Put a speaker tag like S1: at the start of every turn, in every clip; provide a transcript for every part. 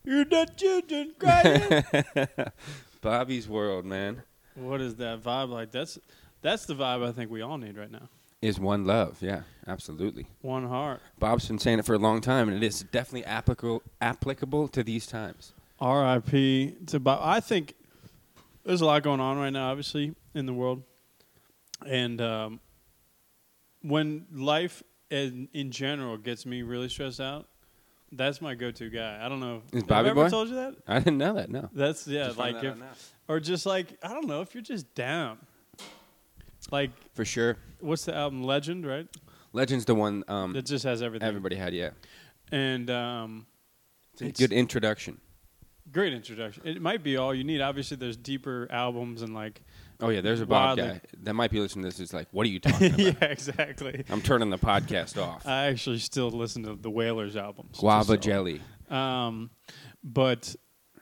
S1: You're not children crying.
S2: Bobby's World, man.
S1: What is that vibe like? That's the vibe I think we all need right now.
S2: Is one love. Yeah, absolutely.
S1: One heart.
S2: Bob's been saying it for a long time, and it is definitely applicable to these times.
S1: R.I.P. to Bob. I think there's a lot going on right now, obviously, in the world. And when life in general gets me really stressed out, that's my go-to guy. I don't know.
S2: Is Bobby
S1: Have I ever
S2: Boy?
S1: told you that?
S2: I didn't know that, no.
S1: That's, yeah,
S2: Just
S1: like,
S2: found that
S1: if,
S2: out now.
S1: or just like, I don't know, if you're just down. Like,
S2: For sure.
S1: what's the album? Legend, right?
S2: Legend's the one
S1: That just has everything.
S2: everybody had, yeah.
S1: And
S2: It's a good introduction.
S1: great introduction. It might be all you need. Obviously, there's deeper albums and like.
S2: Oh, yeah, there's a Bob
S1: Wildly.
S2: guy that might be listening to this. Is like, what are you talking about?
S1: Yeah, exactly.
S2: I'm turning the podcast off.
S1: I actually still listen to the Wailers albums.
S2: Guava
S1: just so-
S2: jelly.
S1: But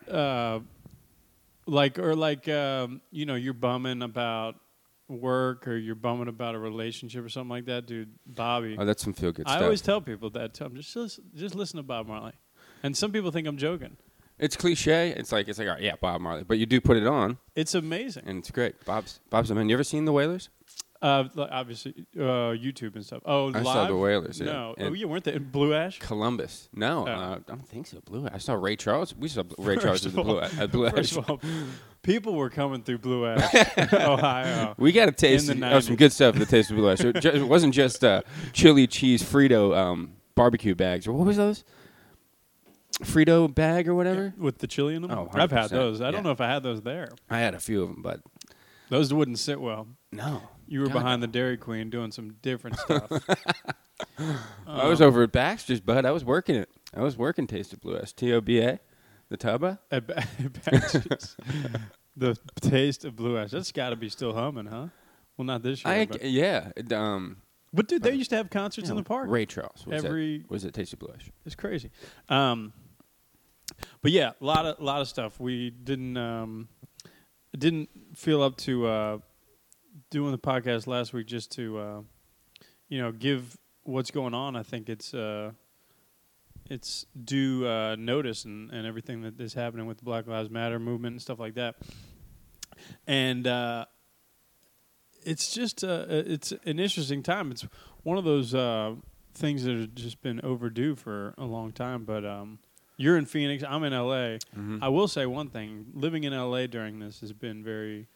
S1: you're bumming about work or you're bumming about a relationship or something like that, dude. Bobby.
S2: Oh, that's some feel-good
S1: I
S2: stuff.
S1: always tell people that. Tell them, just listen to Bob Marley. And some people think I'm joking.
S2: It's cliche. It's like, all right, yeah, Bob Marley. But you do put it on,
S1: It's amazing.
S2: and it's great. Bob's a man. You ever seen the Wailers?
S1: Obviously, YouTube and stuff. Oh,
S2: I
S1: live?
S2: saw the Wailers. Yeah.
S1: No.
S2: And
S1: Oh, you weren't they in Blue Ash?
S2: Columbus. No,
S1: Oh.
S2: I don't think so. Blue Ash. I saw Ray Charles. We saw Ray Charles at the Blue Ash.
S1: First of all, people were coming through Blue Ash, Ohio.
S2: We got a taste
S1: In the
S2: of some
S1: 90s.
S2: good stuff at the Taste of Blue Ash. It wasn't just chili cheese Frito barbecue bags. Or what was those? Frito bag or whatever?
S1: With the chili in them?
S2: Oh,
S1: I've had
S2: 100%.
S1: those. I
S2: Yeah.
S1: don't know if I had those there.
S2: I had a few of them, but
S1: Those wouldn't sit well.
S2: no.
S1: You were
S2: God,
S1: behind the Dairy Queen doing some different stuff.
S2: I was over at Baxter's, bud. I was working it. I was working Taste of Blue Ash. TOBA, the Tubba.
S1: At Baxter's. The taste of Blue Ash. That's got to be still humming, huh? Well, not this year. But
S2: Yeah.
S1: but dude, they used to have concerts in the park.
S2: Ray Charles.
S1: Every
S2: was it Taste of Blue Ash?
S1: It's crazy. But yeah, a lot of stuff. We didn't feel up to doing the podcast last week just to give what's going on. I think it's due notice and everything that is happening with the Black Lives Matter movement and stuff like that. And it's just it's an interesting time. It's one of those things that have just been overdue for a long time. But you're in Phoenix. I'm in L.A.
S2: Mm-hmm.
S1: I will say one thing. Living in L.A. during this has been very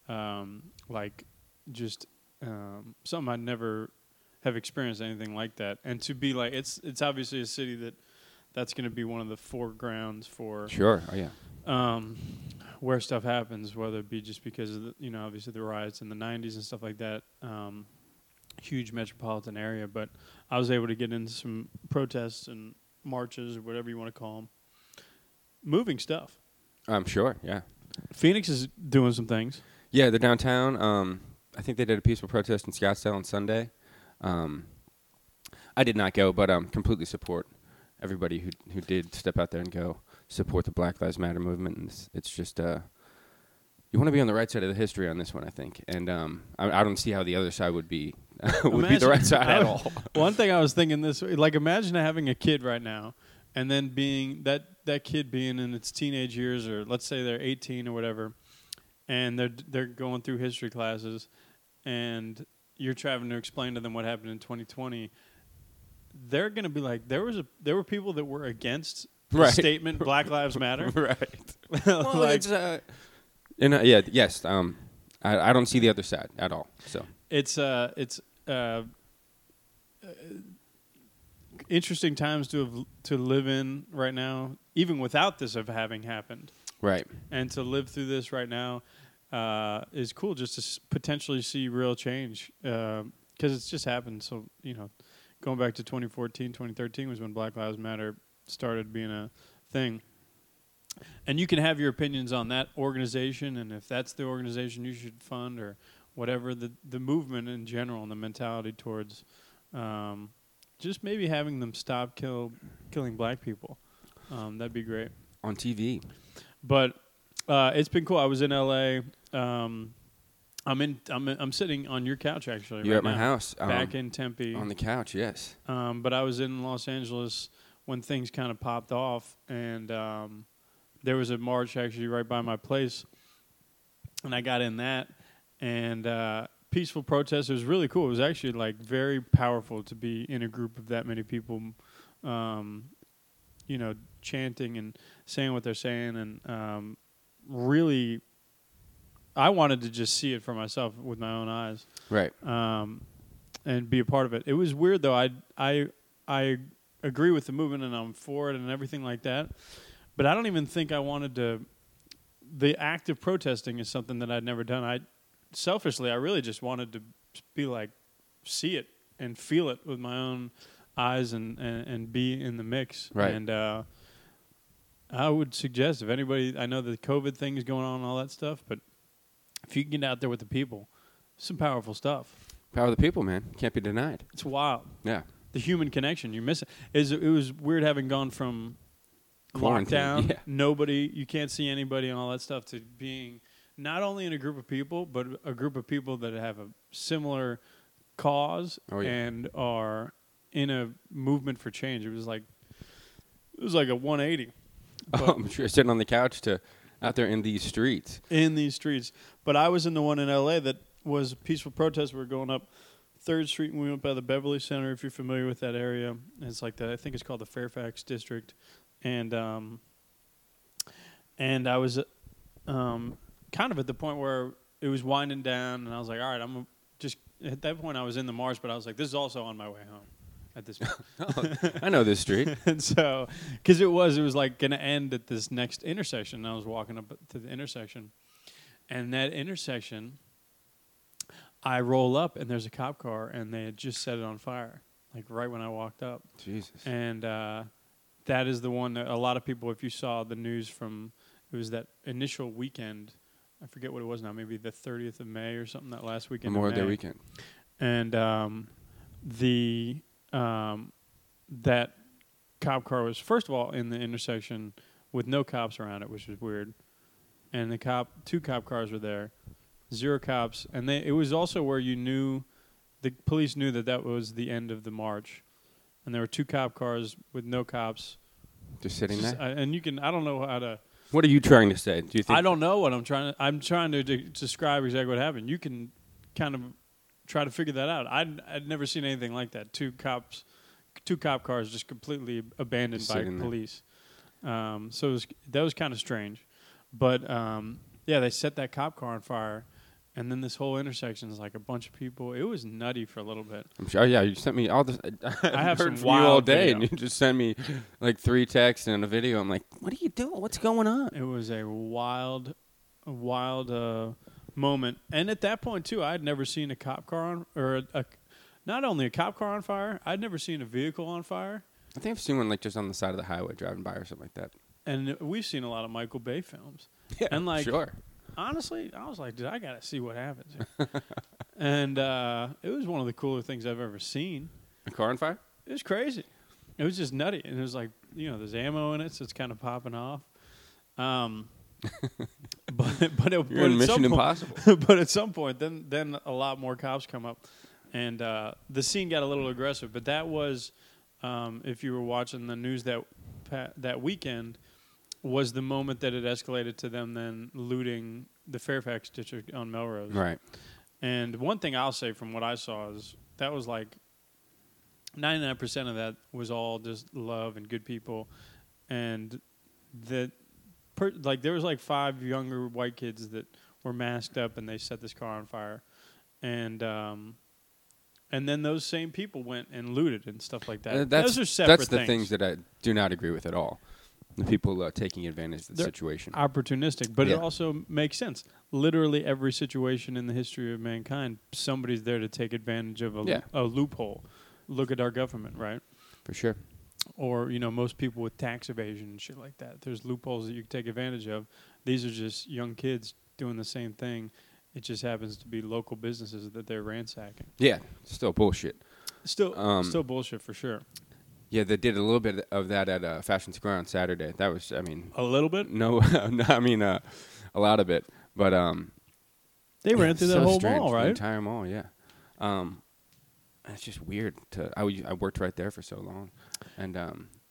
S1: something I'd never have experienced anything like that. And to be like, it's obviously a city that's going to be one of the foregrounds for
S2: Sure. Oh, yeah.
S1: where stuff happens, whether it be just because of obviously the riots in the 90s and stuff like that. Huge metropolitan area, but I was able to get into some protests and marches or whatever you want to call them. Moving stuff.
S2: I'm sure. Yeah.
S1: Phoenix is doing some things.
S2: Yeah, they're downtown. I think they did a peaceful protest in Scottsdale on Sunday. I did not go, but completely support everybody who did step out there and go support the Black Lives Matter movement. And it's just you want to be on the right side of the history on this one, I think. And I don't see how the other side would be the right side at all.
S1: One thing I was thinking this way, like imagine having a kid right now and then being that kid being in its teenage years, or let's say they're 18 or whatever, and they're going through history classes and you're trying to explain to them what happened in 2020. They're going to be like, there were people that were against the
S2: Right.
S1: statement Black Lives Matter.
S2: Right. Well,
S1: Like,
S2: it's yes. I don't see the other side at all. So
S1: it's interesting times to live in right now, even without this of having happened,
S2: right.
S1: and to live through this right now is cool. Just to potentially see real change because it's just happened. So going back to 2014, 2013 was when Black Lives Matter started being a thing. And you can have your opinions on that organization, and if that's the organization you should fund or whatever, the movement in general and the mentality towards just maybe having them stop killing black people. That'd be great.
S2: On TV.
S1: But it's been cool. I was in LA. I'm sitting on your couch actually.
S2: You're
S1: right
S2: at my
S1: now,
S2: house.
S1: back in Tempe.
S2: On the couch, yes.
S1: But I was in Los Angeles when things kind of popped off, and there was a march actually right by my place, and I got in that, and peaceful protest. It was really cool. It was actually like very powerful to be in a group of that many people, chanting and saying what they're saying, and really, I wanted to just see it for myself with my own eyes,
S2: Right.
S1: and be a part of it. It was weird though. I agree with the movement and I'm for it and everything like that, but I don't even think I wanted to. The act of protesting is something that I'd never done. I really just wanted to be like, see it and feel it with my own eyes and be in the mix.
S2: Right.
S1: And I would suggest if anybody, I know the COVID thing is going on and all that stuff, but if you can get out there with the people, some powerful stuff.
S2: Power of the people, man. Can't be denied.
S1: It's wild.
S2: Yeah.
S1: The human connection you miss it. It was weird having gone from
S2: Quarantine,
S1: lockdown,
S2: yeah.
S1: nobody, you can't see anybody and all that stuff, to being not only in a group of people, but a group of people that have a similar cause and are in a movement for change. It was like a 180.
S2: I'm sure sitting on the couch to out there in these streets.
S1: In these streets. But I was in the one in L.A. that was a peaceful protest. We were going up 3rd Street, and we went by the Beverly Center, if you're familiar with that area. It's like that. I think it's called the Fairfax District. And I was kind of at the point where it was winding down, and I was like, all right, I'm just, at that point I was in the march, but I was like, this is also on my way home at this point.
S2: I know this street.
S1: And so, because it was like going to end at this next intersection, and I was walking up to the intersection, and that intersection, I roll up, and there's a cop car, and they had just set it on fire, like right when I walked up.
S2: Jesus.
S1: And that is the one that a lot of people, if you saw the news from, it was that initial weekend, I forget what it was now, maybe the 30th of May or something, that last weekend.
S2: Memorial Day weekend.
S1: And that cop car was, first of all, in the intersection with no cops around it, which was weird. And two cop cars were there, 0 cops. And it was also where the police knew that was the end of the march. And there were 2 cop cars with no cops.
S2: Just sitting there?
S1: And I don't know how to.
S2: What are you trying to say? Do you think?
S1: I don't know what I'm trying to describe exactly what happened. You can kind of try to figure that out. I'd never seen anything like that. 2 cop cars just completely abandoned by police. So that was kind of strange. But they set that cop car on fire. And then this whole intersection is like a bunch of people. It was nutty for a little bit.
S2: I'm sure. Yeah, you sent me all this.
S1: I have
S2: heard
S1: some
S2: from you all
S1: wild
S2: day,
S1: video.
S2: and you just sent me like 3 texts and a video. I'm like, what are you doing? What's going on?
S1: It was a wild moment. And at that point too, I had never seen a cop car not only a cop car on fire. I'd never seen a vehicle on fire.
S2: I think I've seen one like just on the side of the highway driving by or something like that.
S1: And we've seen a lot of Michael Bay films.
S2: Yeah,
S1: and like,
S2: sure.
S1: Honestly, I was like, dude, I gotta see what happens here. And it was one of the cooler things I've ever seen.
S2: A car on fire?
S1: It was crazy. It was just nutty, and it was like, there's ammo in it, so it's kind of popping off.
S2: You're in Mission Impossible.
S1: But at some point, then a lot more cops come up, and the scene got a little aggressive. But that was, if you were watching the news that weekend, was the moment that it escalated to them then looting the Fairfax District on Melrose.
S2: Right.
S1: And one thing I'll say from what I saw is that was like 99% of that was all just love and good people, and that there was like 5 younger white kids that were masked up and they set this car on fire, and then those same people went and looted and stuff like that. Those are separate things.
S2: That's the things that I do not agree with at all. The people taking advantage of the situation.
S1: Opportunistic, but it also makes sense. Literally every situation in the history of mankind, somebody's there to take advantage of a loophole. Look at our government, right?
S2: For sure.
S1: Or, most people with tax evasion and shit like that. There's loopholes that you can take advantage of. These are just young kids doing the same thing. It just happens to be local businesses that they're ransacking.
S2: Yeah, still bullshit.
S1: Still bullshit for sure.
S2: Yeah, they did a little bit of that at Fashion Square on Saturday. That was,
S1: a little bit?
S2: No, a lot of it. But
S1: they ran through the whole mall, right?
S2: The entire mall, yeah. It's just weird. I worked right there for so long, and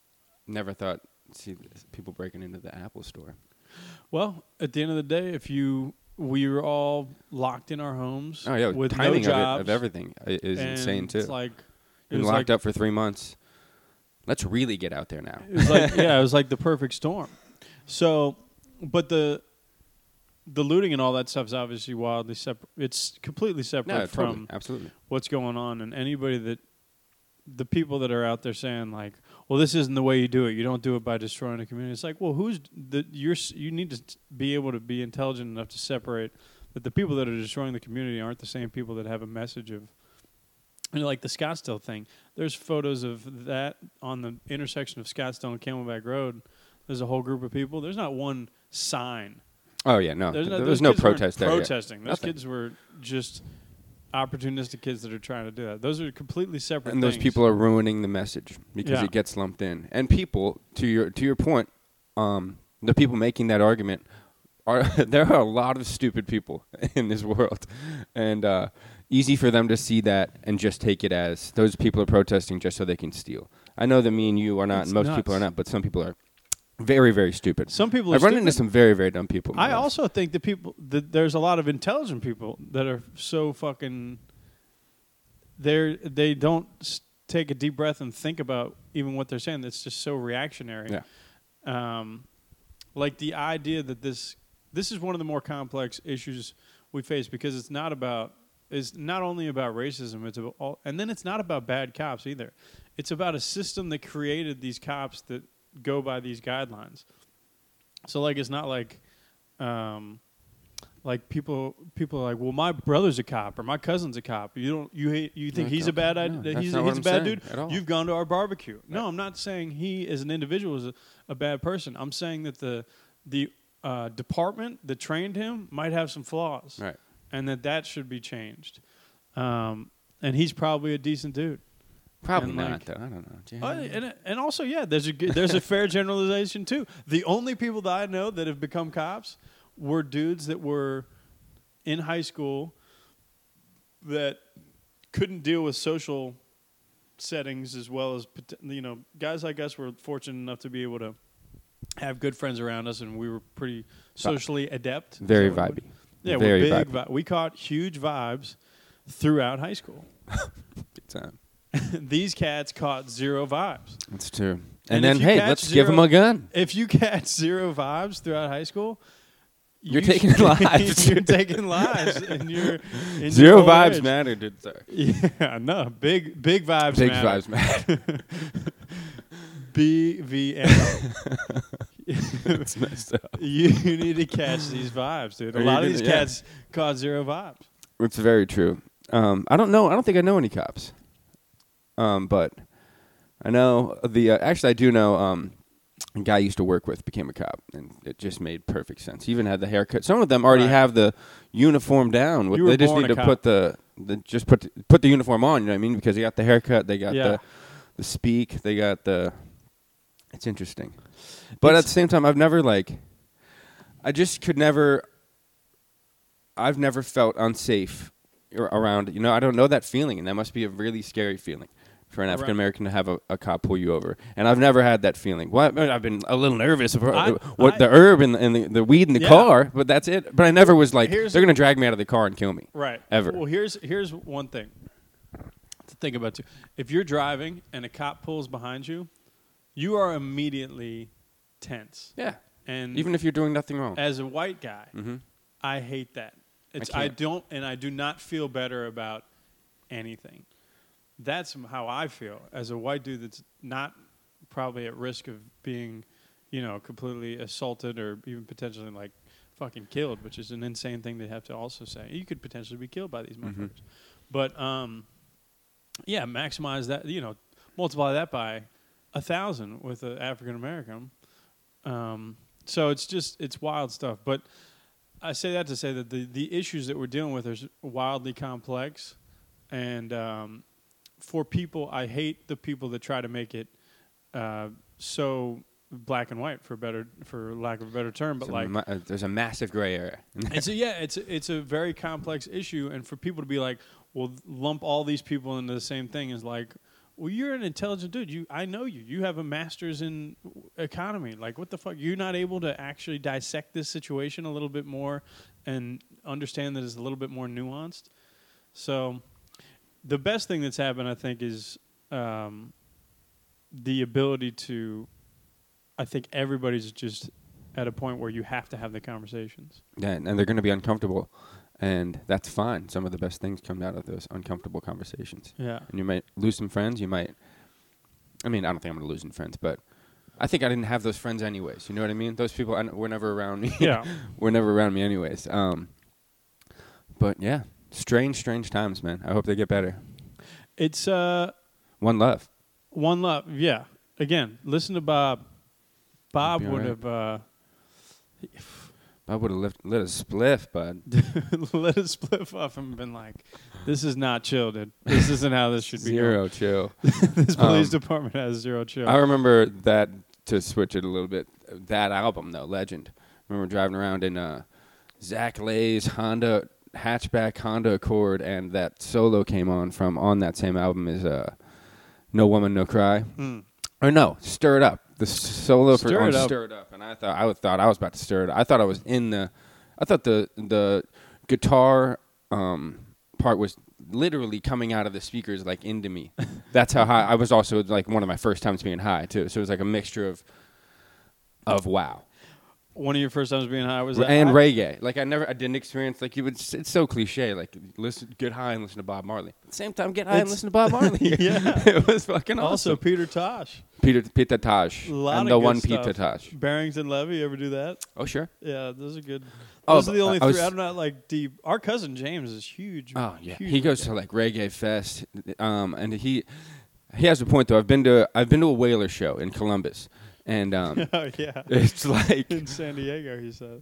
S2: never thought see people breaking into the Apple store.
S1: Well, at the end of the day, we were all locked in our homes.
S2: Oh yeah,
S1: with
S2: timing
S1: no jobs,
S2: of everything is
S1: and
S2: insane too.
S1: It's like
S2: Been locked up for 3 months. Let's really get out there now.
S1: It was like it was like the perfect storm. So, but the looting and all that stuff is obviously wildly separate. It's completely separate from
S2: totally, absolutely
S1: what's going on, and the people that are out there saying like, well, this isn't the way you do it. You don't do it by destroying a community. It's like, well, you need to be able to be intelligent enough to separate that the people that are destroying the community aren't the same people that have a message of, like the Scottsdale thing. There's photos of that on the intersection of Scottsdale and Camelback Road. There's a whole group of people. There's not one sign.
S2: Oh yeah, no.
S1: There
S2: was no protest there.
S1: Protesting. Those
S2: Nothing.
S1: kids were just opportunistic kids that are trying to do that. Those are completely separate
S2: And
S1: things.
S2: those people are ruining the message because
S1: Yeah.
S2: it gets lumped in. And people, to your point, the people making that argument there are a lot of stupid people in this world, and easy for them to see that and just take it as those people are protesting just so they can steal. I know that me and you are not,
S1: It's
S2: and most
S1: nuts.
S2: people are not, but some people are very, very stupid.
S1: Some people are
S2: I've run
S1: stupid.
S2: into some very, very dumb people. in my
S1: I
S2: life.
S1: also think that there's a lot of intelligent people that are so fucking. They don't take a deep breath and think about even what they're saying. That's just so reactionary.
S2: Yeah.
S1: Like the idea that this is one of the more complex issues we face because it's not only about racism. It's about and then it's not about bad cops either. It's about a system that created these cops that go by these guidelines. So like it's not like people are like, well, my brother's a cop or my cousin's a cop. You think he's a bad he's
S2: not
S1: a
S2: what I'm
S1: bad
S2: saying
S1: dude.
S2: at all.
S1: You've gone to our barbecue. No, I'm not saying he as an individual is a bad person. I'm saying that the department that trained him might have some flaws,
S2: Right.
S1: and that should be changed. And he's probably a decent dude.
S2: Probably
S1: And,
S2: not,
S1: like,
S2: though. I don't know. Do you have
S1: And also, yeah, there's a fair generalization too. The only people that I know that have become cops were dudes that were in high school that couldn't deal with social settings as well as guys like us were fortunate enough to be able to have good friends around us, and we were pretty socially adept.
S2: Very
S1: So
S2: vibey.
S1: Yeah,
S2: Very
S1: we're big.
S2: vibey.
S1: We caught huge vibes throughout high school.
S2: Good time.
S1: These cats caught zero vibes.
S2: That's true.
S1: And
S2: And then,
S1: if you
S2: hey,
S1: catch
S2: let's give them
S1: zero-
S2: a gun.
S1: If you catch zero vibes throughout high school,
S2: You're
S1: you
S2: taking
S1: should-
S2: lives.
S1: You're taking lives, and you're in
S2: Zero
S1: your old
S2: vibes
S1: age.
S2: matter, dude. Sorry.
S1: Yeah, no, big vibes.
S2: Big
S1: matter.
S2: vibes matter.
S1: BVM.
S2: It's messed up.
S1: You need to catch these vibes, dude. A
S2: Are you
S1: lot of
S2: gonna-
S1: these
S2: yeah.
S1: cats caught zero vibes.
S2: It's very true. I don't know. I don't think I know any cops. But I know actually, I do know a guy I used to work with became a cop, and it just made perfect sense. He even had the haircut. Some of them already
S1: Right.
S2: have the uniform down.
S1: You were
S2: They just
S1: born
S2: need
S1: a
S2: to
S1: cop.
S2: put put the uniform on. You know what I mean? Because they got the haircut, they got
S1: Yeah.
S2: the speak, they got the. It's interesting, but at the same time, I've never I've never felt unsafe around. I don't know that feeling, and that must be a really scary feeling for an African American to have a cop pull you over. And I've never had that feeling. Well, I've been a little nervous about the herb and the weed in the
S1: Yeah.
S2: car, but that's it. But I never was like,
S1: Here's-
S2: they're going to drag me out of the car and kill me.
S1: Right.
S2: Ever.
S1: Well, here's one thing to think about too. If you're driving and a cop pulls behind you, you are immediately tense.
S2: Yeah.
S1: And
S2: Even if you're doing nothing wrong.
S1: as a white guy,
S2: Mm-hmm.
S1: I hate that.
S2: can't.
S1: I do not feel better about anything. That's how I feel as a white dude that's not probably at risk of being, completely assaulted or even potentially like fucking killed, which is an insane thing they have to also say. You could potentially be killed by these motherfuckers. But yeah, maximize that, multiply that by 1,000 with an African American. So it's wild stuff. But I say that to say that the issues that we're dealing with are wildly complex, and for people, I hate the people that try to make it so black and white, for lack of a better term. But
S2: There's a massive gray area.
S1: it's a very complex issue, and for people to be like, well, lump all these people into the same thing is like, well, you're an intelligent dude. I know you. You have a master's in economy. Like, what the fuck? You're not able to actually dissect this situation a little bit more and understand that it's a little bit more nuanced. So, the best thing that's happened, I think, is the ability to. I think everybody's just at a point where you have to have the conversations.
S2: Yeah, and they're going to be uncomfortable, and that's fine. Some of the best things come out of those uncomfortable conversations.
S1: Yeah.
S2: And you might lose some friends. You might. I mean, I don't think I'm going to lose some friends, but I think I didn't have those friends anyways. You know what I mean? Those people were never around me.
S1: Yeah.
S2: Were never around me anyways. But yeah, strange times, man. I hope they get better.
S1: It's
S2: One love.
S1: one love. Yeah. Again, listen to Bob. Bob
S2: Be
S1: would
S2: all
S1: have
S2: Bob would have lit a spliff, bud.
S1: let us spliff off and been like, "This is not chill, dude. This isn't how this should be."
S2: Zero chill.
S1: This police department has zero chill.
S2: I remember that, to switch it a little bit, that album, though, Legend. I remember driving around in Zach Lay's hatchback Honda Accord, and that solo came on that same album is No Woman, No Cry. Or no, Stir It Up. The solo for Stir It Up. And I thought I was about to stir it. I thought I was I thought the guitar part was literally coming out of the speakers like into me. That's how high. I was also like one of my first times being high too. So it was like a mixture of wow.
S1: One of your first times being high was that
S2: and
S1: high?
S2: Reggae. Like I didn't experience like you would. It's so cliche. Like get high and listen to Bob Marley. At the same time, get high and listen to Bob Marley.
S1: Yeah,
S2: it was fucking
S1: also
S2: awesome.
S1: Peter Tosh.
S2: Peter Tosh.
S1: Lot
S2: and
S1: of
S2: the
S1: good
S2: one
S1: stuff.
S2: Peter Tosh.
S1: Barrington Levy, ever do that?
S2: Oh sure.
S1: Yeah, those are good.
S2: Oh,
S1: Those are the only
S2: I
S1: three. I'm not like deep. Our cousin James is huge.
S2: Oh yeah,
S1: huge
S2: he goes to like Reggae Fest, and he has a point though. I've been to a Whaler show in Columbus, and
S1: Oh yeah,
S2: it's like
S1: in San Diego. He said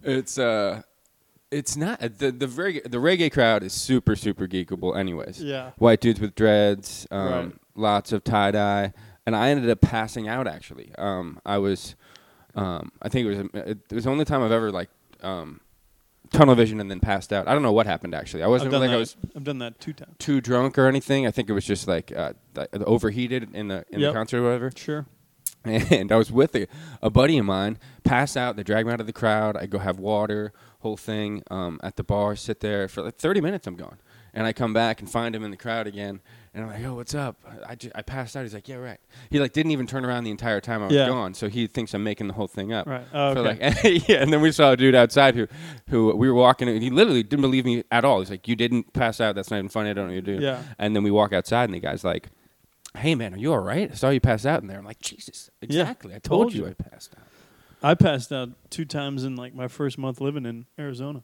S2: it's not the reggae crowd is super geekable anyways.
S1: Yeah.
S2: White dudes with dreads,
S1: Right.
S2: lots of tie dye, and I ended up passing out actually. I was, I think it was the only time I've ever like tunnel vision and then passed out. I don't know what happened actually. I wasn't like I was
S1: I've done that 2 times.
S2: too drunk or anything. I think it was just like overheated in the concert or whatever.
S1: Sure.
S2: And I was with a buddy of mine, passed out. They dragged me out of the crowd. I go have water, whole thing at the bar, sit there for like 30 minutes. I'm gone. And I come back and find him in the crowd again. And I'm like, "Oh, what's up?" I passed out. He's like, "Yeah, right." He like didn't even turn around the entire time I was gone. So he thinks I'm making the whole thing up.
S1: Right. Oh, okay.
S2: So like, yeah. And then we saw a dude outside who we were walking. And he literally didn't believe me at all. He's like, "You didn't pass out. That's not even funny. I don't know what you do."
S1: Yeah.
S2: And then we walk outside, and the guy's like, "Hey, man, are you all right? I saw you pass out in there." I'm like, "Jesus, exactly. I told you I passed out."
S1: I passed out 2 times in like my first month living in Arizona.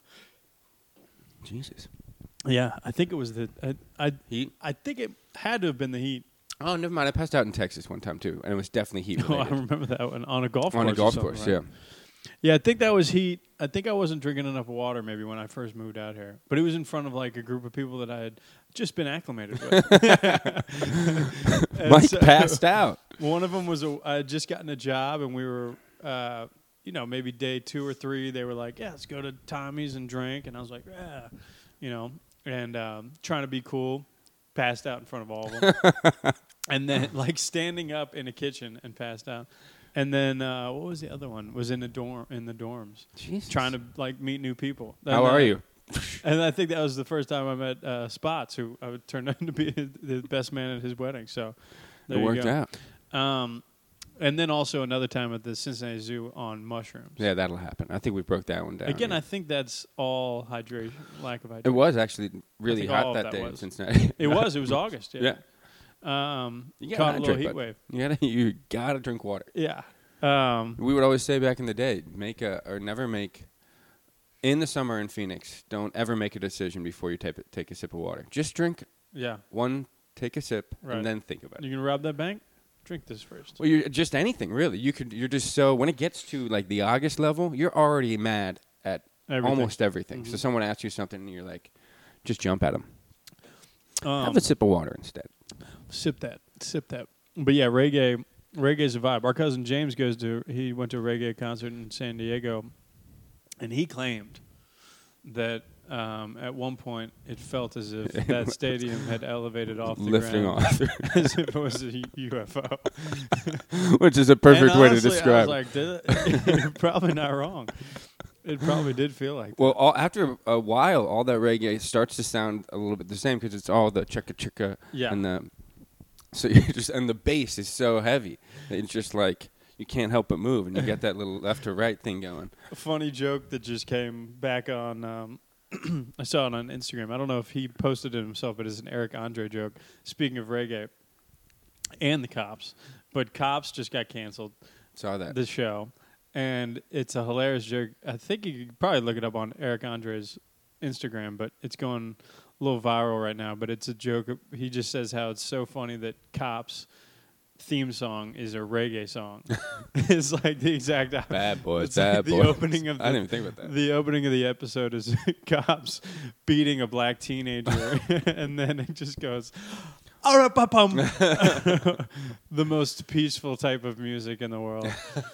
S2: Jesus.
S1: Yeah, I think it was
S2: Heat?
S1: I think it had to have been the heat.
S2: Oh, never mind. I passed out in Texas one time, too, and it was definitely heat
S1: Oh, I
S2: related.
S1: remember that one on a golf course.
S2: On a
S1: or
S2: golf
S1: something,
S2: course,
S1: right?
S2: yeah.
S1: Yeah, I think that was heat. I think I wasn't drinking enough water maybe when I first moved out here. But it was in front of like a group of people that I had just been acclimated with.
S2: Mike passed out.
S1: One of them was I had just gotten a job and we were, maybe day 2 or 3. They were like, "Yeah, let's go to Tommy's and drink." And I was like, "Yeah," and trying to be cool. Passed out in front of all of them. And then like standing up in a kitchen and passed out. And then what was the other one? Was in the dorms.
S2: Jesus.
S1: Trying to like meet new people.
S2: How are you?
S1: And I think that was the first time I met Spots, who I would turn out to be the best man at his wedding. So there
S2: It
S1: you
S2: worked
S1: go.
S2: out.
S1: And then also another time at the Cincinnati Zoo on mushrooms.
S2: Yeah, that'll happen. I think we broke that one down.
S1: Again,
S2: yeah.
S1: I think that's all hydration, lack of hydration.
S2: It was actually really
S1: think
S2: hot
S1: all of
S2: that
S1: that
S2: day in
S1: was.
S2: Cincinnati.
S1: It was August. Yeah.
S2: You
S1: Caught a little
S2: hydrate,
S1: heat
S2: bud.
S1: wave.
S2: You gotta drink water.
S1: Yeah.
S2: We would always say back in the day, never make in the summer in Phoenix. Don't ever make a decision before you take a sip of water. Just drink
S1: Yeah.
S2: take a sip,
S1: Right.
S2: and then think about it.
S1: You gonna rob that bank? Drink this first.
S2: Well, you're just anything really. You're just so when it gets to like the August level, you're already mad at
S1: Everything.
S2: almost everything.
S1: Mhm.
S2: So someone asks you something, and you're like, just jump at them.
S1: Um,
S2: Have a sip of water instead.
S1: Sip that. But yeah, reggae's a vibe. Our cousin James he went to a reggae concert in San Diego, and he claimed that at one point it felt as if that stadium had elevated off the
S2: Lifting
S1: ground,
S2: off,
S1: as if it was a UFO.
S2: which is a perfect
S1: And
S2: way to
S1: honestly,
S2: describe.
S1: I was like, you're probably not wrong. It probably did feel like that.
S2: Well, after a while, all that reggae starts to sound a little bit the same because it's all the chicka chicka
S1: Yeah.
S2: and the so you just and the bass is so heavy that it's just like you can't help but move and you get that little left to right thing going.
S1: A funny joke that just came back on. I saw it on Instagram. I don't know if he posted it himself, but it's an Eric Andre joke. Speaking of reggae and the Cops, but Cops just got canceled.
S2: Saw that.
S1: The show, and it's a hilarious joke. I think you could probably look it up on Eric Andre's Instagram, but it's going a little viral right now. But it's a joke. He just says how it's so funny that Cops theme song is a reggae song. It's like the exact opposite.
S2: Bad boys,
S1: It's like
S2: bad
S1: the
S2: boys.
S1: opening of
S2: I didn't even think about that.
S1: the opening of the episode is Cops beating a black teenager, and then it just goes, "Arapapam," the most peaceful type of music in the world.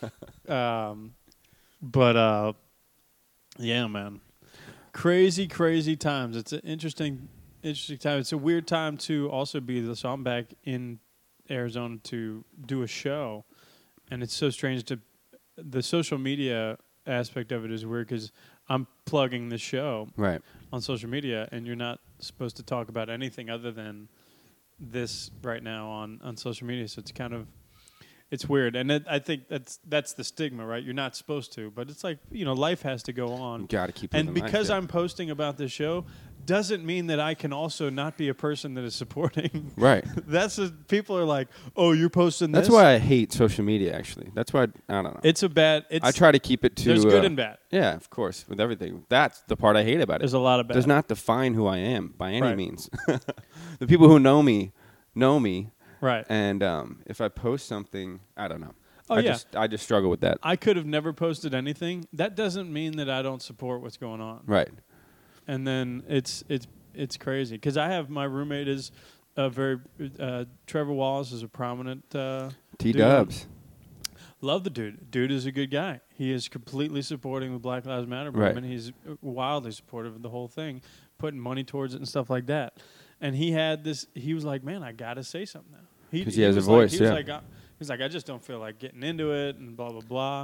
S1: But yeah, man, crazy times. It's an interesting time. It's a weird time to also be this. So I'm back in Arizona to do a show, and it's so strange to the social media aspect of it is weird because I'm plugging the show
S2: Right.
S1: on social media, and you're not supposed to talk about anything other than this right now on social media. So it's kind of it's weird, and I think that's the stigma, right? You're not supposed to, but it's like life has to go on.
S2: You got to keep
S1: And
S2: living life,
S1: because
S2: yeah.
S1: I'm posting about this show, doesn't mean that I can also not be a person that is supporting.
S2: Right.
S1: People are like, "Oh, you're posting this."
S2: That's why I hate social media. Actually, that's why I don't know.
S1: It's a bad.
S2: I try to keep it to.
S1: There's good and bad.
S2: Yeah, of course, with everything. That's the part I hate about it.
S1: There's a lot of bad.
S2: Does not define who I am by any
S1: Right.
S2: means. The people who know me,
S1: Right.
S2: and if I post something, I don't know.
S1: Oh,
S2: I
S1: yeah.
S2: I just struggle with that.
S1: I could have never posted anything. That doesn't mean that I don't support what's going on.
S2: Right.
S1: And then it's crazy because I have my roommate is a very Trevor Wallace is a prominent
S2: T-Dubs.
S1: Love the dude. Dude is a good guy. He is completely supporting the Black Lives Matter
S2: Right.
S1: movement. He's wildly supportive of the whole thing, putting money towards it and stuff like that. And he had this. He was like, "Man, I gotta say something now."
S2: 'Cause he has a
S1: was like-
S2: voice,
S1: He was
S2: yeah.
S1: like, he's like, "I just don't feel like getting into it," and blah blah blah.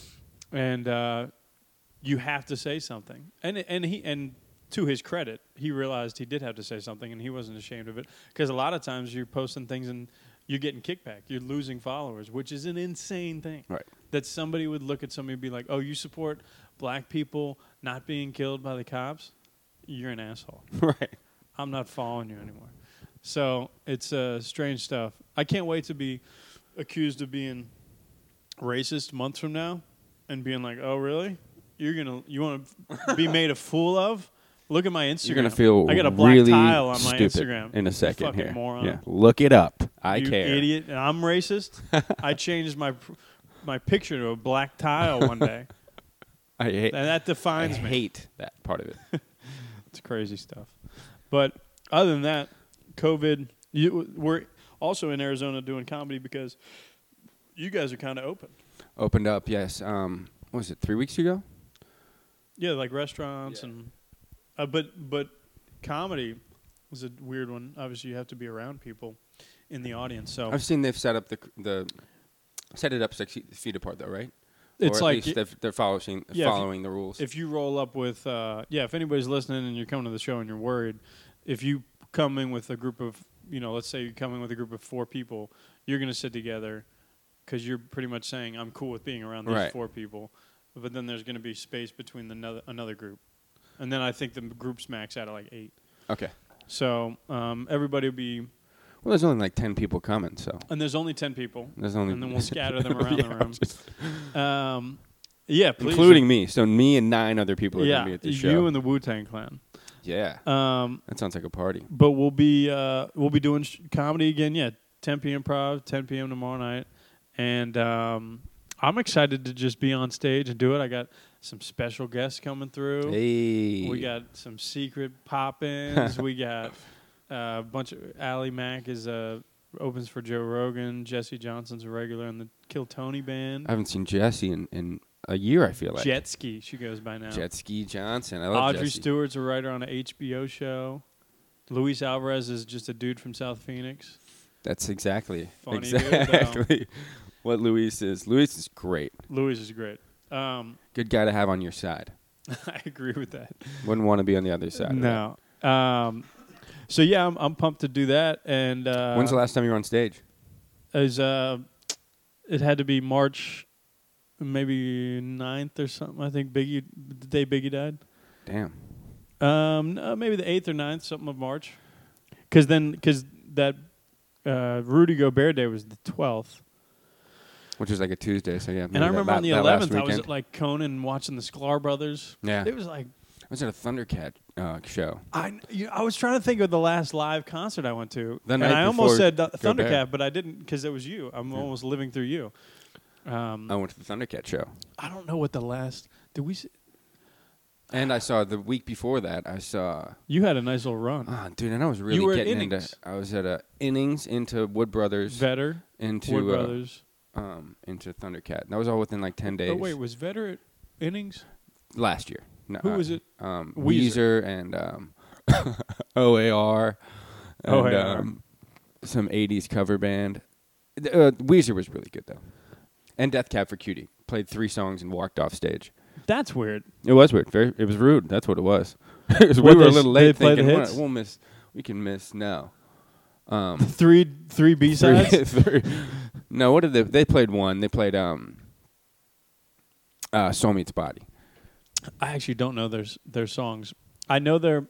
S1: And you have to say something. And to his credit, he realized he did have to say something, and he wasn't ashamed of it. Because a lot of times you're posting things and you're getting kickback. You're losing followers, which is an insane thing.
S2: Right.
S1: That somebody would look at somebody and be like, "Oh, you support black people not being killed by the cops? You're an asshole.
S2: Right.
S1: I'm not following you anymore." So it's strange stuff. I can't wait to be accused of being racist months from now and being like, "Oh, really? You want to be made a fool of? Look at my Instagram.
S2: You're gonna feel
S1: I got a black
S2: really
S1: tile on my
S2: stupid
S1: Instagram
S2: in a
S1: You
S2: second
S1: fucking
S2: here.
S1: moron.
S2: Yeah, look it up. I
S1: you
S2: care.
S1: idiot. And I'm racist. I changed my picture to a black tile one day,
S2: I hate.
S1: and that defines
S2: I
S1: me.
S2: hate that part of it.
S1: It's crazy stuff. But other than that, COVID. We're also in Arizona doing comedy because you guys are kind of open.
S2: Opened up, yes. What was it, 3 weeks ago?
S1: Yeah, like restaurants
S2: Yeah.
S1: and. But comedy is a weird one. Obviously, you have to be around people in the audience. So
S2: I've seen they've set up set it up 6 feet apart though, right?
S1: it's
S2: or at
S1: like
S2: least they're following the rules.
S1: if you roll up with if anybody's listening and you're coming to the show and you're worried, if you come in with a group of let's say you're coming with a group of 4 people, you're going to sit together because you're pretty much saying I'm cool with being around these
S2: Right.
S1: 4 people, but then there's going to be space between another group, and then I think the groups max out at like 8.
S2: Okay.
S1: So everybody will be,
S2: Well, there's only like 10 people coming, so
S1: and there's only 10 people,
S2: there's only.
S1: and then we'll scatter them around
S2: Yeah,
S1: the room. Yeah, please.
S2: including me. So me and 9 other people are
S1: yeah,
S2: gonna be at the show.
S1: you and the Wu-Tang Clan.
S2: Yeah.
S1: Um,
S2: That sounds like a party.
S1: But we'll be doing comedy again. Yeah, 10 p.m. improv, 10 p.m. tomorrow night, and I'm excited to just be on stage and do it. I got some special guests coming through.
S2: Hey.
S1: We got some secret pop-ins. We got a bunch of Ally Mack opens for Joe Rogan. Jesse Johnson's a regular in the Kill Tony band.
S2: I haven't seen Jesse in a year. I feel like
S1: Jet Ski, she goes by now.
S2: Jet Ski Johnson. I love
S1: Audrey
S2: Jessie.
S1: Stewart's a writer on an HBO show. Luis Alvarez is just a dude from South Phoenix.
S2: That's exactly
S1: Funny dude,
S2: exactly what Luis is. Luis is great.
S1: Luis is great.
S2: Good guy to have on your side.
S1: I agree with that.
S2: Wouldn't want to be on the other side.
S1: No. So yeah, I'm pumped to do that. And
S2: When's the last time you were on stage?
S1: It had to be March, maybe 9th or something. I think the day Biggie died.
S2: Damn.
S1: No, maybe the 8th or 9th, something of March. Because that Rudy Gobert Day was the 12th.
S2: Which was like a Tuesday, so yeah.
S1: And I remember on the
S2: that last
S1: 11th, I was
S2: weekend.
S1: at like Conan watching the Sklar Brothers.
S2: Yeah.
S1: It was like
S2: I was at a Thundercat show.
S1: I was trying to think of the last live concert I went to,
S2: The
S1: and
S2: night
S1: I almost
S2: before
S1: said
S2: Gobert.
S1: Thundercat, but I didn't because it was you. I'm almost living through you.
S2: I went to the Thundercat show.
S1: I don't know what the last did we.
S2: And I saw the week before that, I saw...
S1: You had a nice little run.
S2: dude, and I was really
S1: You were at
S2: getting
S1: Innings.
S2: into... I was at Innings, into Wood Brothers,
S1: Vetter,
S2: into
S1: Wood Brothers.
S2: into Thundercat. That was all within like 10 days.
S1: Oh wait, was Vetter at Innings?
S2: Last year. No,
S1: Who was it?
S2: Weezer and OAR. And,
S1: OAR.
S2: some 80s cover band. Weezer was really good, though. And Death Cab for Cutie. Played 3 songs and walked off stage.
S1: That's weird.
S2: It was weird. It was rude. That's what it was. 'Cause
S1: What,
S2: we were a
S1: they-
S2: little
S1: they
S2: late
S1: play the
S2: thinking,
S1: hits?
S2: we can miss. No.
S1: Three B sides.
S2: Three. No, what did they played one. They played Soul Meets Body.
S1: I actually don't know their songs. I know their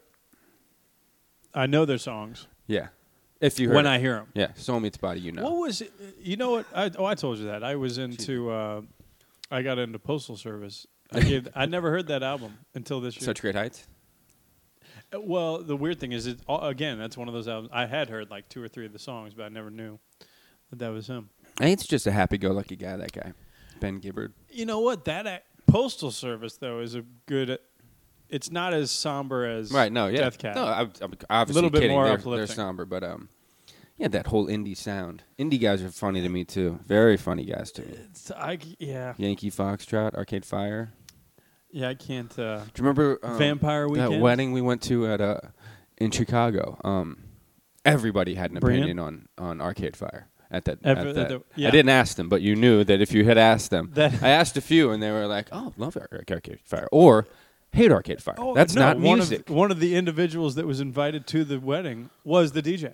S1: songs
S2: Yeah. If you heard
S1: when
S2: it.
S1: I hear them.
S2: Yeah, Soul Meets Body, you know.
S1: What was it? You know what? I told you that. I was into. I got into Postal Service. I never heard that album until this year.
S2: Such Great Heights?
S1: Well, the weird thing is, again, that's one of those albums. I had heard like 2 or 3 of the songs, but I never knew that was him.
S2: I think it's just a happy-go-lucky guy, that guy. Ben Gibbard.
S1: You know what? That Postal Service though is a good. It's not as somber as
S2: Right, no, yeah.
S1: Death Cab.
S2: No, I'm obviously
S1: Little bit
S2: kidding.
S1: more
S2: They're
S1: uplifting.
S2: somber, but yeah, that whole indie sound. Indie guys are funny to me, too. Very funny guys to me.
S1: Yeah.
S2: Yankee Foxtrot, Arcade Fire.
S1: Yeah, I can't.
S2: Do you remember
S1: Vampire Weekend?
S2: that wedding we went to in Chicago? Everybody had an
S1: Brian?
S2: opinion on Arcade Fire at that.
S1: Yeah.
S2: I didn't ask them, but you knew that if you had asked them.
S1: That-
S2: I asked a few, and they were like, "Oh, love Arcade Fire," or "Hate Arcade Fire."
S1: Oh,
S2: That's
S1: no,
S2: not music.
S1: One of the individuals that was invited to the wedding was the DJ.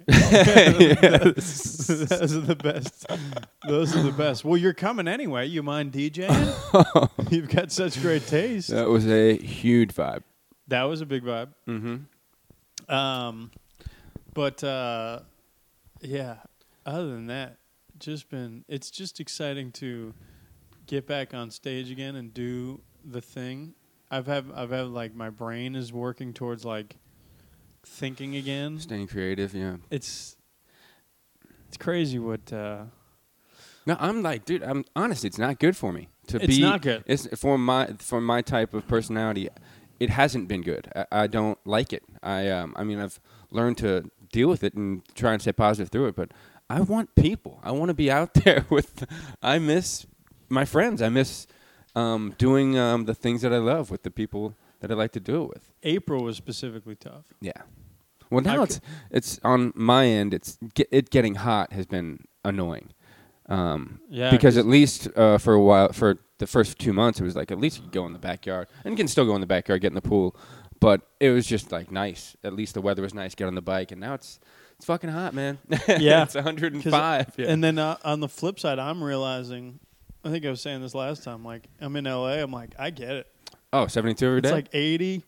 S1: Those are the best. Those are the best. Well, you're coming anyway. You mind DJing? You've got such great taste.
S2: That was a huge vibe.
S1: That was a big vibe.
S2: Mm-hmm.
S1: But yeah. Other than that, it's just exciting to get back on stage again and do the thing. I've had like my brain is working towards like thinking again.
S2: Staying creative, yeah.
S1: It's crazy what.
S2: No, I'm like, dude. I'm honestly, it's not good for me to
S1: It's
S2: be.
S1: not good.
S2: It's for my type of personality. It hasn't been good. I don't like it. I mean, I've learned to deal with it and try and stay positive through it. But I want people. I want to be out there with. I miss my friends. I miss doing the things that I love with the people that I like to do it with.
S1: April was specifically tough.
S2: Yeah. Well, now it's on my end. It getting hot has been annoying.
S1: Yeah,
S2: Because at least for a while, for the first 2 months, it was like at least you could go in the backyard, and you can still go in the backyard, get in the pool, but it was just like nice. At least the weather was nice. Get on the bike, and now it's fucking hot, man.
S1: Yeah.
S2: It's 105. Yeah.
S1: And then on the flip side, I'm realizing. I think I was saying this last time. Like I'm in LA. I'm like I get it.
S2: 72 every day.
S1: It's like 80,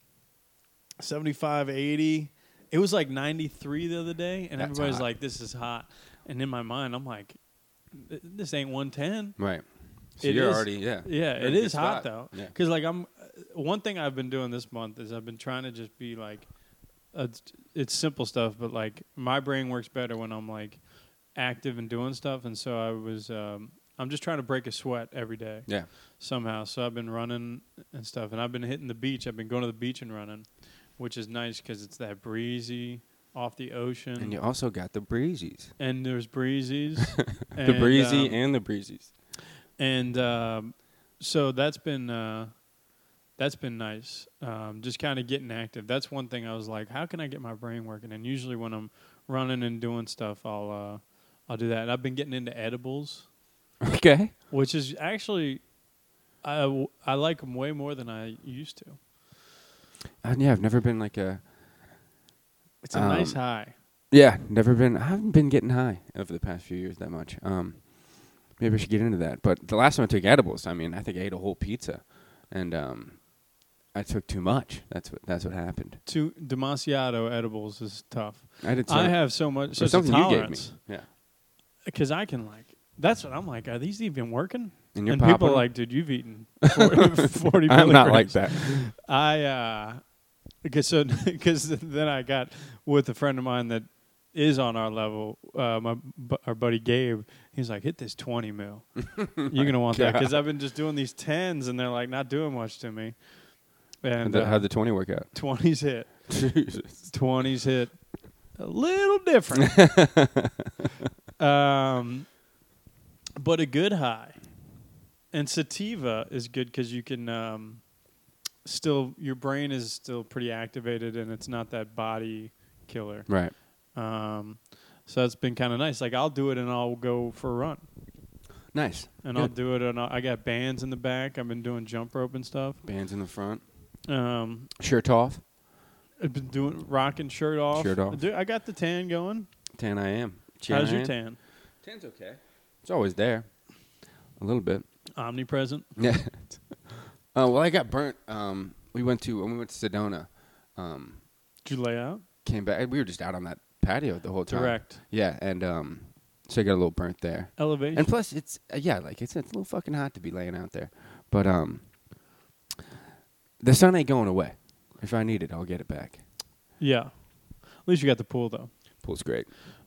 S1: 75, 80. It was like 93 the other day, and
S2: That's
S1: everybody's
S2: hot.
S1: like, "This is hot." And in my mind, I'm like, "This ain't 110."
S2: right. So
S1: It
S2: you're
S1: is-
S2: already
S1: Yeah,
S2: you're
S1: it
S2: in a good
S1: is hot
S2: spot.
S1: though.
S2: Yeah.
S1: Because like one thing I've been doing this month is I've been trying to just be like, it's simple stuff, but like my brain works better when I'm like active and doing stuff, and so I was. I'm just trying to break a sweat every day.
S2: Yeah.
S1: Somehow. So I've been running and stuff, and I've been hitting the beach. I've been going to the beach and running, which is nice because it's that breezy off the ocean.
S2: And you also got the breezies.
S1: And there's breezies.
S2: The breezy and the breezies.
S1: And So that's been nice. Just kind of getting active. That's one thing I was like, how can I get my brain working? And usually when I'm running and doing stuff, I'll do that. And I've been getting into edibles,
S2: Okay.
S1: which is actually I like them way more than I used to.
S2: Yeah, I've never been like a.
S1: It's a nice high.
S2: Yeah, never been. I haven't been getting high over the past few years that much. Maybe I should get into that. But the last time I took edibles, I mean, I think I ate a whole pizza, and I took too much. That's what happened.
S1: Demasiado edibles is tough.
S2: I did.
S1: I have so much such a
S2: something you gave me.
S1: tolerance
S2: Yeah.
S1: because I can like. That's what I'm like. Are these even working?
S2: And you're
S1: people are
S2: popping?
S1: like, dude, you've eaten 40
S2: I'm not like
S1: milligrams.
S2: that.
S1: Because then I got with a friend of mine that is on our level, our buddy Gabe. He's like, hit this 20 mil. You're gonna want that because I've been just doing these 10s and they're like not doing much to me. And
S2: How'd the 20 work out?
S1: 20s hit.
S2: Jesus.
S1: 20s hit a little different. But a good high. And sativa is good because you can still, your brain is still pretty activated and it's not that body killer.
S2: Right.
S1: So that's been kind of nice. Like I'll do it and I'll go for a run.
S2: Nice.
S1: And
S2: Good.
S1: I'll do it and I got bands in the back. I've been doing jump rope and stuff.
S2: Bands in the front.
S1: Um,
S2: Shirt off.
S1: I've been doing rocking shirt off.
S2: Shirt off.
S1: Dude, I got the tan going.
S2: Tan I am.
S1: How's your tan?
S2: Tan's okay. It's always there. A little bit.
S1: Omnipresent.
S2: Yeah. Well, I got burnt. When we went to Sedona.
S1: Did you lay out?
S2: Came back. We were just out on that patio the whole time.
S1: Direct.
S2: Yeah, and so I got a little burnt there.
S1: Elevation.
S2: And plus, it's it's a little fucking hot to be laying out there. But the sun ain't going away. If I need it, I'll get it back.
S1: Yeah. At least you got the pool though.
S2: Pool's great.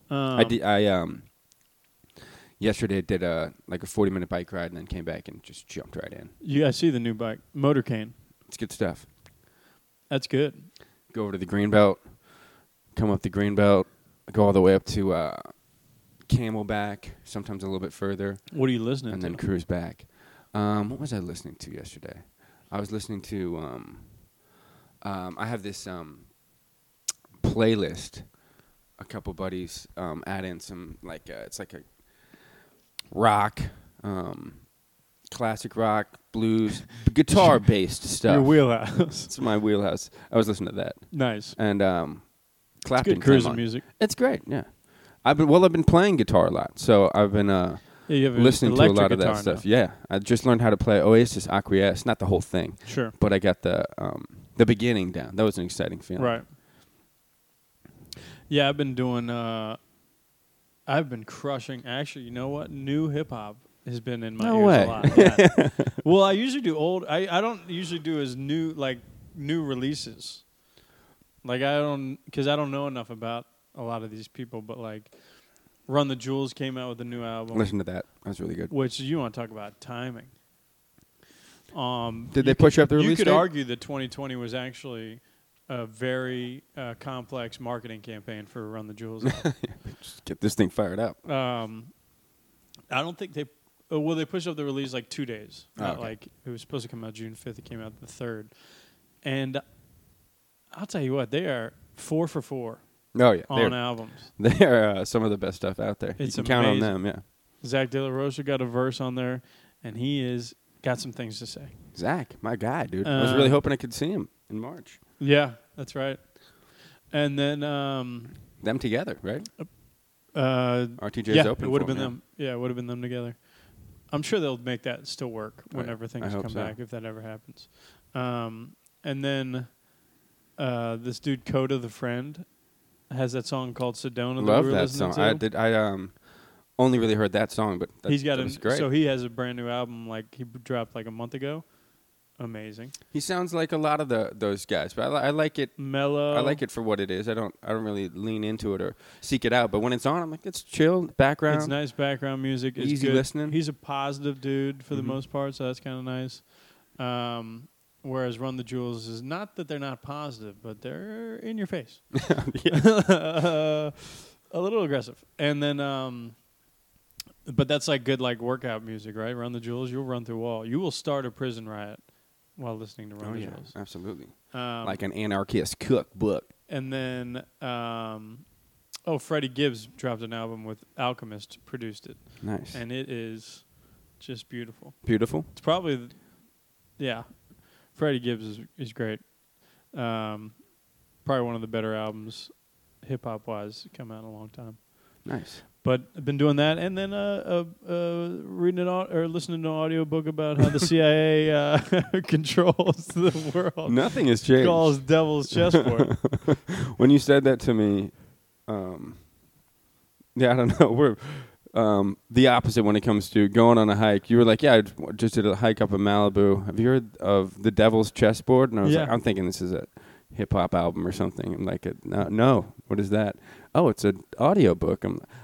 S2: Yesterday I did a 40-minute bike ride and then came back and just jumped right in.
S1: I see the new bike, Motor Cane.
S2: It's good stuff.
S1: That's good.
S2: Go over to the Greenbelt, come up the Greenbelt, go all the way up to Camelback, sometimes a little bit further,
S1: What are you listening
S2: and
S1: to?
S2: then cruise back. What was I listening to yesterday? I was listening to I have this playlist. A couple buddies add in some it's like a rock, classic rock, blues, guitar-based stuff.
S1: Your wheelhouse.
S2: It's my wheelhouse. I was listening to that.
S1: Nice.
S2: And
S1: It's
S2: Clapton
S1: good cruising
S2: came on.
S1: music.
S2: It's great, yeah. I've been playing guitar a lot, so I've been
S1: Yeah, you have an
S2: listening to a
S1: electric
S2: lot of that
S1: guitar
S2: stuff.
S1: now.
S2: Yeah, I just learned how to play Oasis Acquiesce, not the whole thing,
S1: Sure.
S2: but I got the beginning down. That was an exciting feeling.
S1: Right. Yeah, I've been doing. I've been crushing. Actually, you know what? New hip hop has been in my
S2: No
S1: ears
S2: way.
S1: a lot. Yeah. Well, I usually do old. I don't usually do as new releases. Like because I don't know enough about a lot of these people. But like, Run the Jewels came out with a new album.
S2: Listen to that. That was really good.
S1: Which you want to talk about timing.
S2: Did they push up the release
S1: You could
S2: date?
S1: argue that 2020 was actually a very complex marketing campaign for Run the Jewels.
S2: Just get this thing fired up.
S1: I don't think they. Well, they pushed up the release like 2 days. Not
S2: okay.
S1: like it was supposed to come out June 5th. It came out the 3rd. And I'll tell you what, they are 4 for 4
S2: Oh yeah,
S1: on albums.
S2: they're some of the best stuff out there.
S1: It's
S2: you can count on
S1: amazing.
S2: them. Yeah.
S1: Zach De La Rocha got a verse on there, and he is got some things to say.
S2: Zach, my guy, dude. I was really hoping I could see him in March.
S1: Yeah, that's right. And then
S2: Them together, right? RTJ's
S1: yeah,
S2: open.
S1: it would have
S2: for
S1: been
S2: him,
S1: them. Yeah, it would have been them together. I'm sure they'll make that still work
S2: Right.
S1: whenever things
S2: I hope
S1: come
S2: so.
S1: back, if that ever happens. And then this dude Coda the Friend has that song called Sedona.
S2: Love
S1: we were
S2: that
S1: listening
S2: song.
S1: To.
S2: I only really heard that song, but
S1: He's got
S2: that was great.
S1: So he has a brand new album. Like he dropped like a month ago. Amazing.
S2: He sounds like a lot of those guys, but I like it.
S1: Mellow.
S2: I like it for what it is. I don't really lean into it or seek it out. But when it's on, I'm like, it's chill background.
S1: It's nice background music. It's
S2: Easy
S1: good.
S2: listening.
S1: He's a positive dude for the
S2: Mhm.
S1: most part, so that's kind of nice. Whereas Run the Jewels is not that they're not positive, but they're in your face. A little aggressive. And then But that's like good like workout music, right? Run the Jewels, you'll run through a wall. You will start a prison riot while listening to Run the Jewels.
S2: Absolutely.
S1: Like
S2: an anarchist cookbook.
S1: And then, Freddie Gibbs dropped an album with Alchemist, produced it.
S2: Nice.
S1: And it is just beautiful.
S2: Beautiful.
S1: It's probably, Freddie Gibbs is great. Probably one of the better albums, hip hop wise, come out in a long time.
S2: Nice.
S1: But I've been doing that, and then reading or listening to an audiobook about how the CIA controls the world.
S2: Nothing has changed.
S1: Calls Devil's Chessboard.
S2: When you said that to me, I don't know. We're the opposite when it comes to going on a hike. You were like, I just did a hike up in Malibu. Have you heard of the Devil's Chessboard? And I was like, I'm thinking this is a hip-hop album or something. I'm like, no, what is that? Oh, it's an audiobook.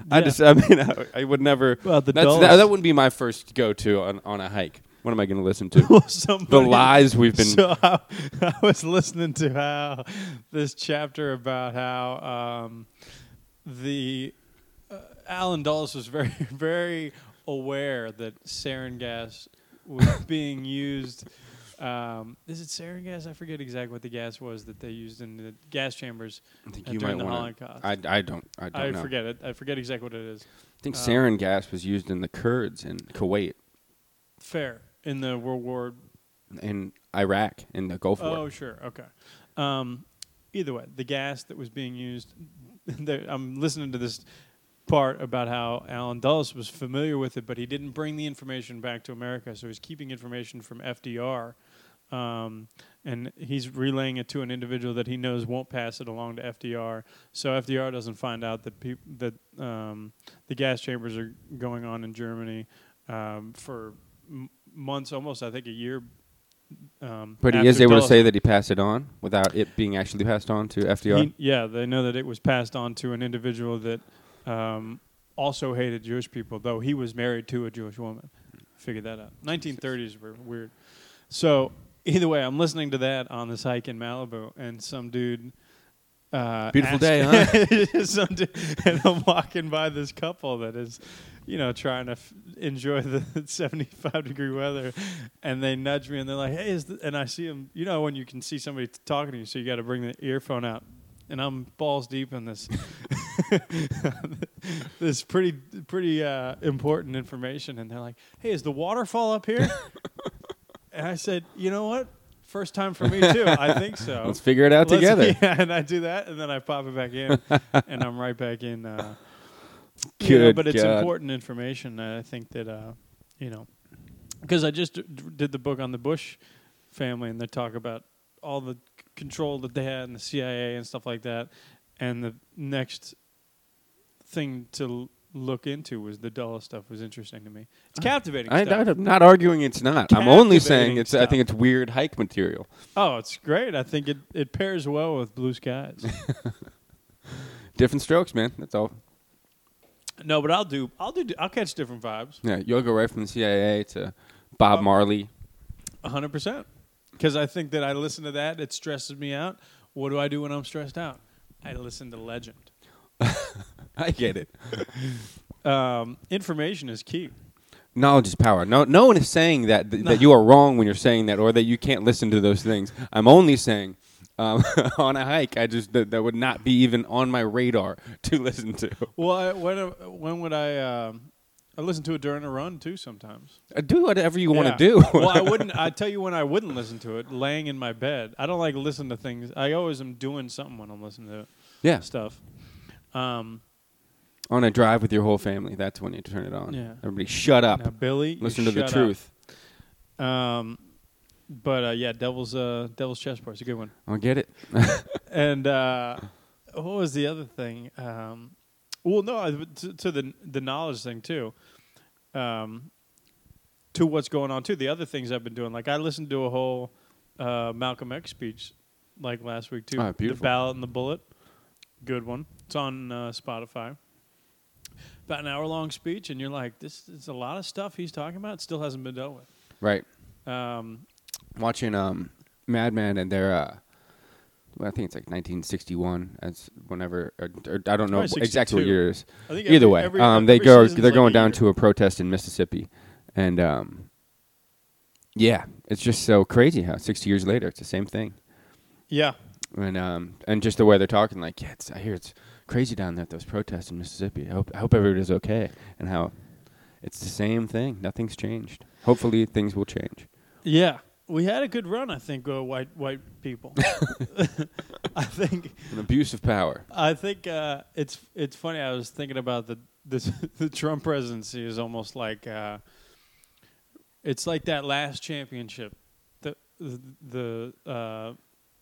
S2: I would never.
S1: Well,
S2: that wouldn't be my first go-to on a hike. What am I going to listen to? The lies we've been.
S1: So I was listening to how this chapter about how the Alan Dulles was very, very aware that sarin gas was being used. Is it sarin gas? I forget exactly what the gas was that they used in the gas chambers during the Holocaust.
S2: I don't know.
S1: Forget it. I forget exactly what it is.
S2: I think sarin gas was used in the Kurds in Kuwait.
S1: Fair. In the World War...
S2: In Iraq, in the Gulf War.
S1: Oh, sure. Okay. Either way, the gas that was being used... I'm listening to this part about how Alan Dulles was familiar with it, but he didn't bring the information back to America, so he's keeping information from FDR, and he's relaying it to an individual that he knows won't pass it along to FDR, so FDR doesn't find out that the gas chambers are going on in Germany for months, almost I think a year.
S2: But he is able to say that he passed it on without it being actually passed on to FDR?
S1: They know that it was passed on to an individual that also hated Jewish people, though he was married to a Jewish woman. Figured that out. 1930s were weird. So either way, I'm listening to that on this hike in Malibu, and some dude...
S2: Beautiful day, huh?
S1: Some dude, and I'm walking by this couple that is, trying to enjoy the 75-degree weather, and they nudge me, and they're like, hey, and I see them, when you can see somebody talking to you, so you got to bring the earphone out. And I'm balls deep in this this pretty important information, and they're like, "Hey, is the waterfall up here?" And I said, "You know what? First time for me too. I think so.
S2: Let's figure it out together."
S1: Yeah, and I do that, and then I pop it back in, and I'm right back in. But it's important information. I think that because I just did the book on the Bush family, and they talk about all the control that they had in the CIA and stuff like that. And the next thing to look into was the Dulles stuff. Was interesting to me. It's captivating stuff.
S2: I'm not arguing it's not. I'm only saying I think it's weird hike material.
S1: Oh, it's great. I think it pairs well with Blue Skies.
S2: Different strokes, man. That's all.
S1: No, but I'll catch different vibes.
S2: Yeah, you'll go right from the CIA to Bob Marley.
S1: 100%. Because I think that I listen to that, it stresses me out. What do I do when I'm stressed out? I listen to Legend.
S2: I get it.
S1: Information is key.
S2: Knowledge is power. No one is saying that you are wrong when you're saying that, or that you can't listen to those things. I'm only saying on a hike, that would not be even on my radar to listen to.
S1: Well, when would I listen to it during a run too? Sometimes.
S2: Do whatever you want to do.
S1: Well, I wouldn't. I tell you when I wouldn't listen to it, laying in my bed. I don't like listen to things. I always am doing something when I'm listening to stuff.
S2: On a drive with your whole family, that's when you turn it on.
S1: Yeah.
S2: Everybody shut up.
S1: Now, Billy,
S2: listen to the truth.
S1: But Devil's Chessboard. It's a good one.
S2: I'll get it.
S1: And what was the other thing? To the knowledge thing too. To what's going on too. The other things I've been doing, like I listened to a whole Malcolm X speech like last week too.
S2: Oh, beautiful.
S1: The Ballot and the Bullet, good one. It's on Spotify. About an hour-long speech, and you're like, this is a lot of stuff he's talking about. It still hasn't been dealt with.
S2: Right. Watching Mad Men and their Well, I think it's like 1961. As whenever, or I don't know
S1: Probably
S2: exactly what
S1: 62.
S2: year it is.
S1: I think
S2: Either way,
S1: every season's
S2: they're
S1: like
S2: going
S1: a
S2: down
S1: year.
S2: to a protest in Mississippi, and yeah, it's just so crazy how 60 years later it's the same thing,
S1: Yeah.
S2: and just the way they're talking, like, yeah, I hear it's crazy down there at those protests in Mississippi. I hope everybody's okay, and how it's the same thing. Nothing's changed. Hopefully things will change.
S1: Yeah. We had a good run, I think, white people. I think
S2: An abuse of power.
S1: it's funny. I was thinking about the Trump presidency is almost like it's like that last championship that the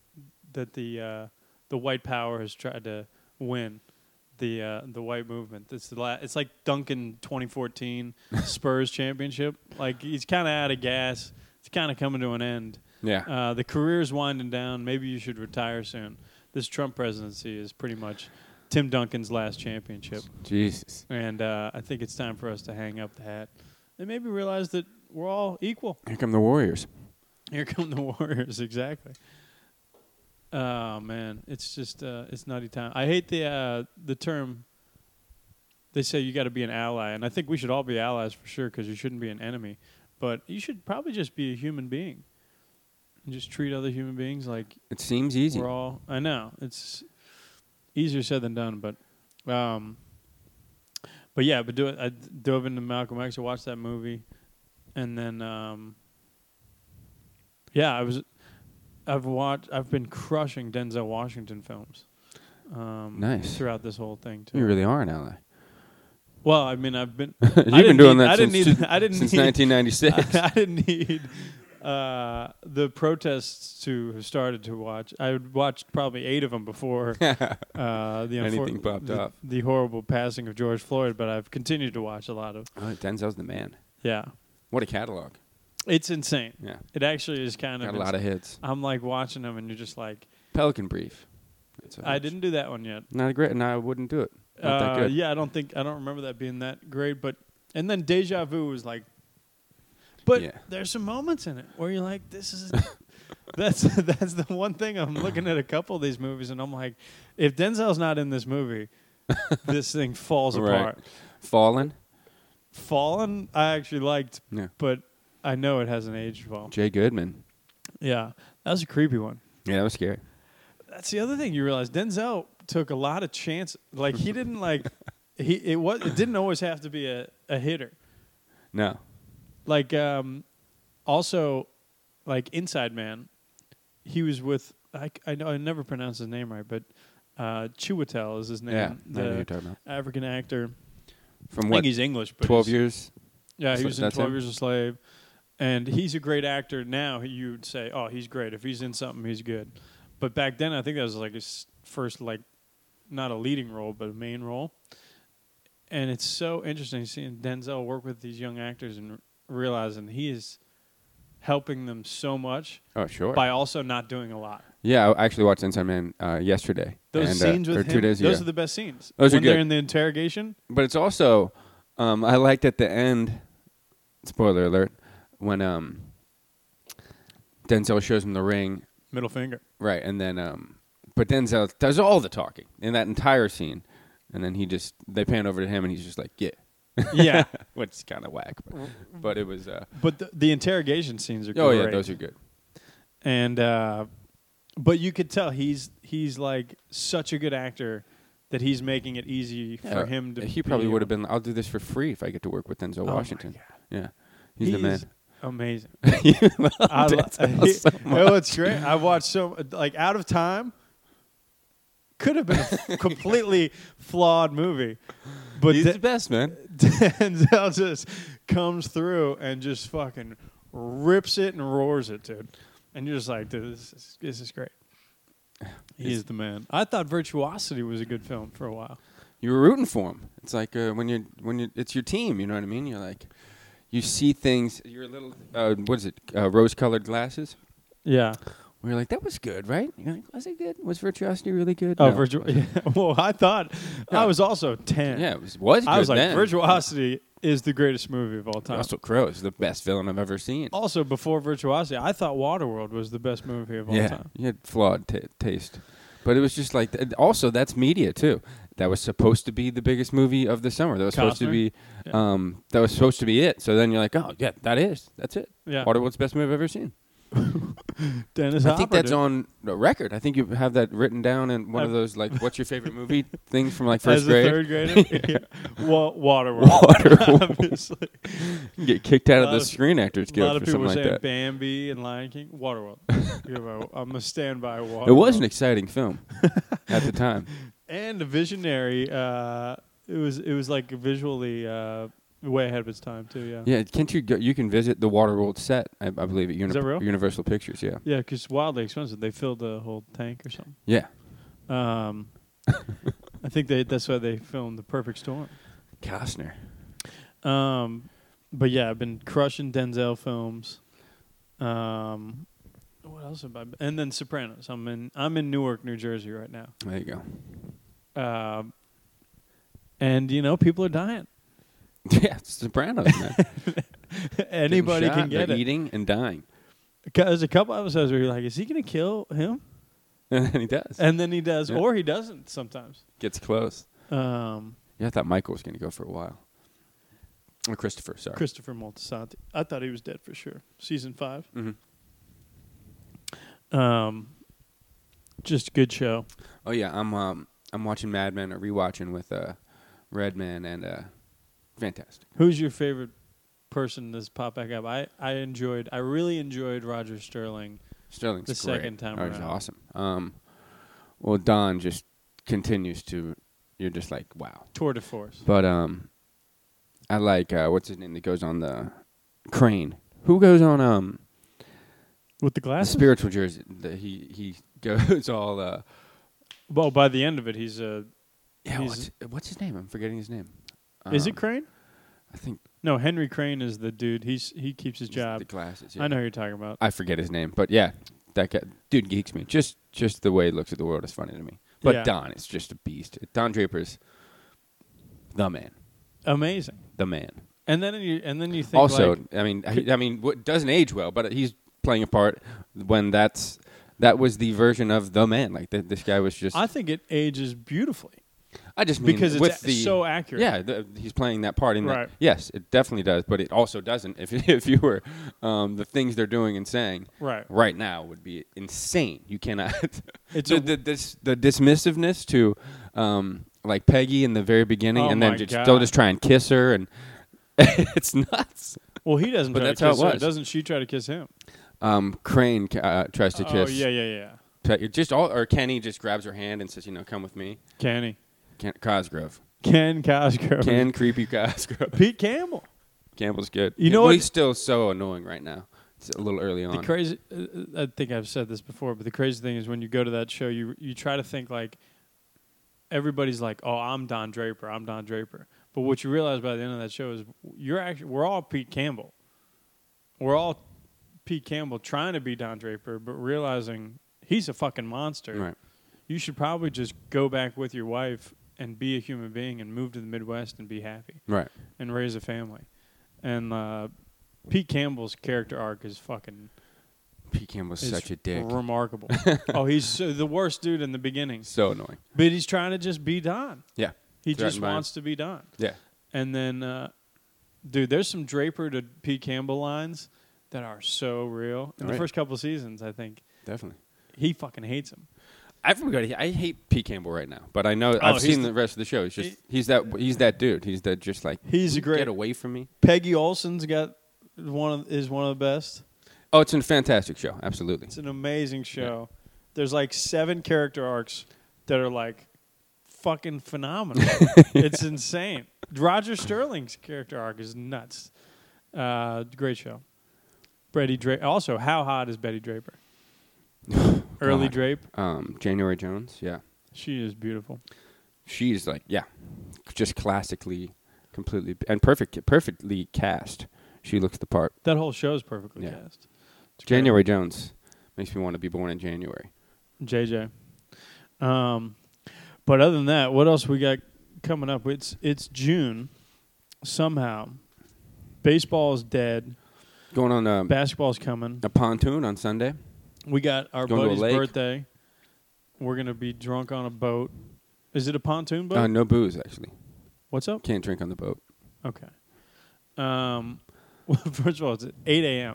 S1: white power has tried to win. The white movement. It's like Duncan 2014 Spurs championship. Like he's kind of out of gas. It's kind of coming to an end.
S2: Yeah.
S1: The career's winding down. Maybe you should retire soon. This Trump presidency is pretty much Tim Duncan's last championship.
S2: Jesus.
S1: And I think it's time for us to hang up the hat and maybe realize that we're all equal.
S2: Here come the Warriors.
S1: Here come the Warriors, exactly. Oh, man. It's just it's nutty time. I hate the term. They say you got to be an ally, and I think we should all be allies for sure because you shouldn't be an enemy. But you should probably just be a human being and just treat other human beings like
S2: It seems easy.
S1: we're all. I know it's easier said than done, but yeah, but I dove into Malcolm X. I watched that movie, and then I've been crushing Denzel Washington films.
S2: Nice.
S1: Throughout this whole thing too.
S2: You really are an ally.
S1: Well, I mean, I've been.
S2: You've been doing that since
S1: 1996.
S2: 1996.
S1: I didn't need the protests to have started to watch. I had watched probably 8 of them before
S2: Anything popped off.
S1: the horrible passing of George Floyd, but I've continued to watch a lot of.
S2: Oh, Denzel's the man.
S1: Yeah,
S2: What a catalog.
S1: it's insane.
S2: Yeah.
S1: It actually is kind
S2: Got
S1: of
S2: a lot of hits.
S1: I'm like watching them, and you're just like,
S2: Pelican Brief.
S1: I didn't do that one yet.
S2: Not great, and I wouldn't do it. Not that good.
S1: Yeah, I don't remember that being that great. But and then Deja Vu was like, but
S2: Yeah.
S1: there's some moments in it where you're like, this is that's the one thing. I'm looking at a couple of these movies and I'm like, if Denzel's not in this movie, this thing falls
S2: Right.
S1: apart.
S2: Fallen.
S1: Fallen, I actually liked,
S2: Yeah.
S1: but I know it hasn't aged well.
S2: Jay Goodman.
S1: Yeah, that was a creepy one.
S2: Yeah, that was scary.
S1: That's the other thing you realize. Denzel took a lot of chances. Like he didn't like it didn't always have to be a hitter.
S2: No.
S1: Like also like Inside Man, he was with I know I never pronounce his name right, but Chiwetel is his name.
S2: Yeah. I know who
S1: The
S2: you're talking about.
S1: African actor.
S2: From
S1: I
S2: what?
S1: think he's English, but
S2: 12
S1: he's-
S2: years?
S1: Yeah, he
S2: So
S1: was in
S2: that's
S1: 12
S2: him?
S1: Years a Slave. And he's a great actor now. You'd say, oh, he's great. If he's in something, he's good. But back then, I think that was like his first, like, not a leading role, but a main role. And it's so interesting seeing Denzel work with these young actors and realizing he is helping them so much
S2: Oh, sure.
S1: by also not doing a lot.
S2: Yeah, I actually watched Inside Man yesterday.
S1: Those
S2: and,
S1: scenes with
S2: or
S1: him,
S2: 2 days
S1: those
S2: ago.
S1: are the best scenes.
S2: Those are
S1: when they're
S2: good.
S1: in the interrogation.
S2: But it's also, I liked at the end, spoiler alert, when Denzel shows him the ring,
S1: Middle finger.
S2: right, and then, but Denzel does all the talking in that entire scene, and then they pan over to him, and he's just like, yeah.
S1: Yeah.
S2: Which is kind of whack, but it was,
S1: But the interrogation scenes are great.
S2: oh yeah, those are good.
S1: And but you could tell he's like such a good actor that he's making it easy for him to.
S2: He probably would have been, I'll do this for free if I get to work with Denzel Washington. Yeah, he's the man.
S1: Amazing.
S2: You love Denzel so much.
S1: Oh, it's great. I watched like Out of Time. Could have been a completely flawed movie, but
S2: He's the best, man.
S1: Denzel just comes through and just fucking rips it and roars it, dude. And you're just like, dude, this is great. He is the man. I thought Virtuosity was a good film for a while.
S2: You were rooting for him. It's like when you it's your team. You know what I mean? You're like, you see things. You're a little what is it? Rose-colored glasses.
S1: Yeah.
S2: We were like, that was good, right? You're like, was it good? Was Virtuosity really good?
S1: Oh,
S2: No.
S1: yeah. Well, I thought
S2: Yeah.
S1: I was also 10.
S2: Yeah, it was good
S1: I was like,
S2: then.
S1: Virtuosity is the greatest movie of all time.
S2: Russell Crowe is the best villain I've ever seen.
S1: Also, before Virtuosity, I thought Waterworld was the best movie of all
S2: Yeah,
S1: time.
S2: you had flawed taste. But it was just like, also, that's media, too. That was supposed to be the biggest movie of the summer. That was supposed to
S1: Costner?
S2: be,
S1: Yeah.
S2: that was supposed to be it. So then you're like, oh, yeah, that's it.
S1: Yeah.
S2: Waterworld's best movie I've ever seen.
S1: Dennis
S2: I think
S1: Hopper,
S2: that's
S1: dude.
S2: on the record. I think you have that written down in one of those, like, what's your favorite movie things from, like, first
S1: As
S2: grade.
S1: a third grader. Yeah. Waterworld.
S2: Waterworld.
S1: Obviously.
S2: You get kicked out of
S1: A
S2: the
S1: lot of-
S2: Screen Actors
S1: A
S2: Guild
S1: lot of
S2: for
S1: people
S2: something
S1: were
S2: like
S1: saying
S2: that.
S1: Bambi and Lion King. Waterworld. I'm going to stand by Waterworld.
S2: It was an exciting film at the time.
S1: And a visionary. It was like visually way ahead of its time, too, yeah.
S2: Yeah, can't you go? You can visit the Waterworld set, I believe, at
S1: Is that real?
S2: Universal Pictures. Yeah,
S1: Yeah, because wildly expensive. They filled the whole tank or something.
S2: yeah.
S1: I think that's why they filmed The Perfect Storm.
S2: Costner.
S1: But yeah, I've been crushing Denzel films. What else have I been? And then Sopranos. I'm in Newark, New Jersey right now.
S2: There you go.
S1: And people are dying.
S2: Yeah, it's Sopranos, man.
S1: Anybody
S2: Getting shot,
S1: can get
S2: they're
S1: it.
S2: eating and dying,
S1: There's a couple episodes where you're like, is he going to kill him?
S2: and then he does.
S1: And then he does,
S2: Yeah.
S1: or he doesn't sometimes.
S2: Gets close.
S1: Yeah,
S2: Yeah, I thought Michael was going to go for a while. Or Christopher, sorry.
S1: Christopher Moltisanti. I thought he was dead for sure. Season 5.
S2: Mm-hmm.
S1: Just a good show.
S2: Oh yeah, I'm watching Mad Men or rewatching with Redman and fantastic.
S1: Who's your favorite person that's popped back up? I really enjoyed Roger Sterling.
S2: Sterling's
S1: The
S2: great.
S1: second time
S2: Oh, he's
S1: around.
S2: awesome. Well, Don just continues to. You're just like, wow.
S1: Tour de force.
S2: But I like what's his name that goes on the Crane. Who goes on
S1: With the
S2: the
S1: glasses?
S2: spiritual jersey? He goes all
S1: Well, by the end of it, he's a...
S2: yeah.
S1: He's-
S2: What's his name? I'm forgetting his name.
S1: is it Crane?
S2: I think
S1: No, Henry Crane is the dude. He keeps his job.
S2: the glasses. Yeah.
S1: I know who you're talking about.
S2: I forget his name, but yeah, that guy, dude geeks me. Just the way he looks at the world is funny to me. But
S1: Yeah.
S2: Don is just a beast. Don Draper's the man.
S1: Amazing.
S2: The man.
S1: And then you think
S2: Also,
S1: like,
S2: I mean, what doesn't age well, but he's playing a part when that was the version of the man. Like this guy was just.
S1: I think it ages beautifully
S2: I just mean
S1: because
S2: with
S1: it's
S2: the
S1: so accurate.
S2: yeah, he's playing that part in
S1: Right.
S2: that. Yes, it definitely does, but it also doesn't. If you were the things they're doing and saying
S1: Right.
S2: now would be insane. You cannot.
S1: It's
S2: the dismissiveness to like Peggy in the very beginning,
S1: Oh
S2: and then
S1: my God.
S2: they'll just try and kiss her, and it's nuts.
S1: Well, he doesn't
S2: But
S1: try
S2: that's
S1: to
S2: how
S1: kiss
S2: it
S1: her.
S2: was.
S1: Doesn't she try to kiss him?
S2: Crane tries to kiss.
S1: Oh, yeah.
S2: Or Kenny just grabs her hand and says, "Come with me."
S1: Kenny.
S2: Cosgrove.
S1: Ken Cosgrove.
S2: Ken creepy Cosgrove.
S1: Pete Campbell.
S2: Campbell's good.
S1: You know
S2: well,
S1: what?
S2: he's still so annoying right now. It's a little early on.
S1: The crazy, I think I've said this before, but the crazy thing is when you go to that show, you try to think like everybody's like, oh, I'm Don Draper. But what you realize by the end of that show is we're all Pete Campbell. We're all Pete Campbell trying to be Don Draper, but realizing he's a fucking monster.
S2: Right.
S1: You should probably just go back with your wife and be a human being and move to the Midwest and be happy
S2: Right.
S1: and raise a family. And Pete Campbell's character arc is fucking
S2: Pete Campbell's
S1: is
S2: such a dick.
S1: remarkable. Oh, he's the worst dude in the beginning.
S2: So annoying.
S1: But he's trying to just be Don.
S2: Yeah.
S1: He
S2: Threatened
S1: just
S2: by him.
S1: wants to be Don.
S2: Yeah.
S1: And then, dude, there's some Draper to Pete Campbell lines that are so real. In the
S2: Right.
S1: first couple seasons, I think
S2: Definitely.
S1: he fucking hates him.
S2: I hate Pete Campbell right now, but I know I've
S1: he's
S2: seen the rest of the show. He's that dude. He's that just like
S1: He's a great.
S2: get away from me.
S1: Peggy Olsen's got one of the best.
S2: Oh, it's a fantastic show. Absolutely.
S1: It's an amazing show. There's like 7 character arcs that are like fucking phenomenal. It's insane. Roger Sterling's character arc is nuts. Great show. Betty Draper. Also, how hot is Betty Draper? Early
S2: God.
S1: Drape.
S2: January Jones. Yeah.
S1: She is beautiful.
S2: She's like, just classically, completely, and perfectly cast. She looks the part.
S1: That whole show is perfectly
S2: Yeah.
S1: cast. It's great.
S2: January Jones Makes me want to be born in January.
S1: JJ. But other than that, what else we got coming up? It's June. Somehow, baseball is dead.
S2: Going on
S1: Basketball's coming.
S2: a pontoon on Sunday.
S1: We got our
S2: Going to a
S1: buddy's
S2: lake.
S1: birthday. We're gonna be drunk on a boat. Is it a pontoon boat?
S2: No booze, actually.
S1: What's up?
S2: Can't drink on the boat.
S1: Okay. Well, first of all, it's 8 a.m.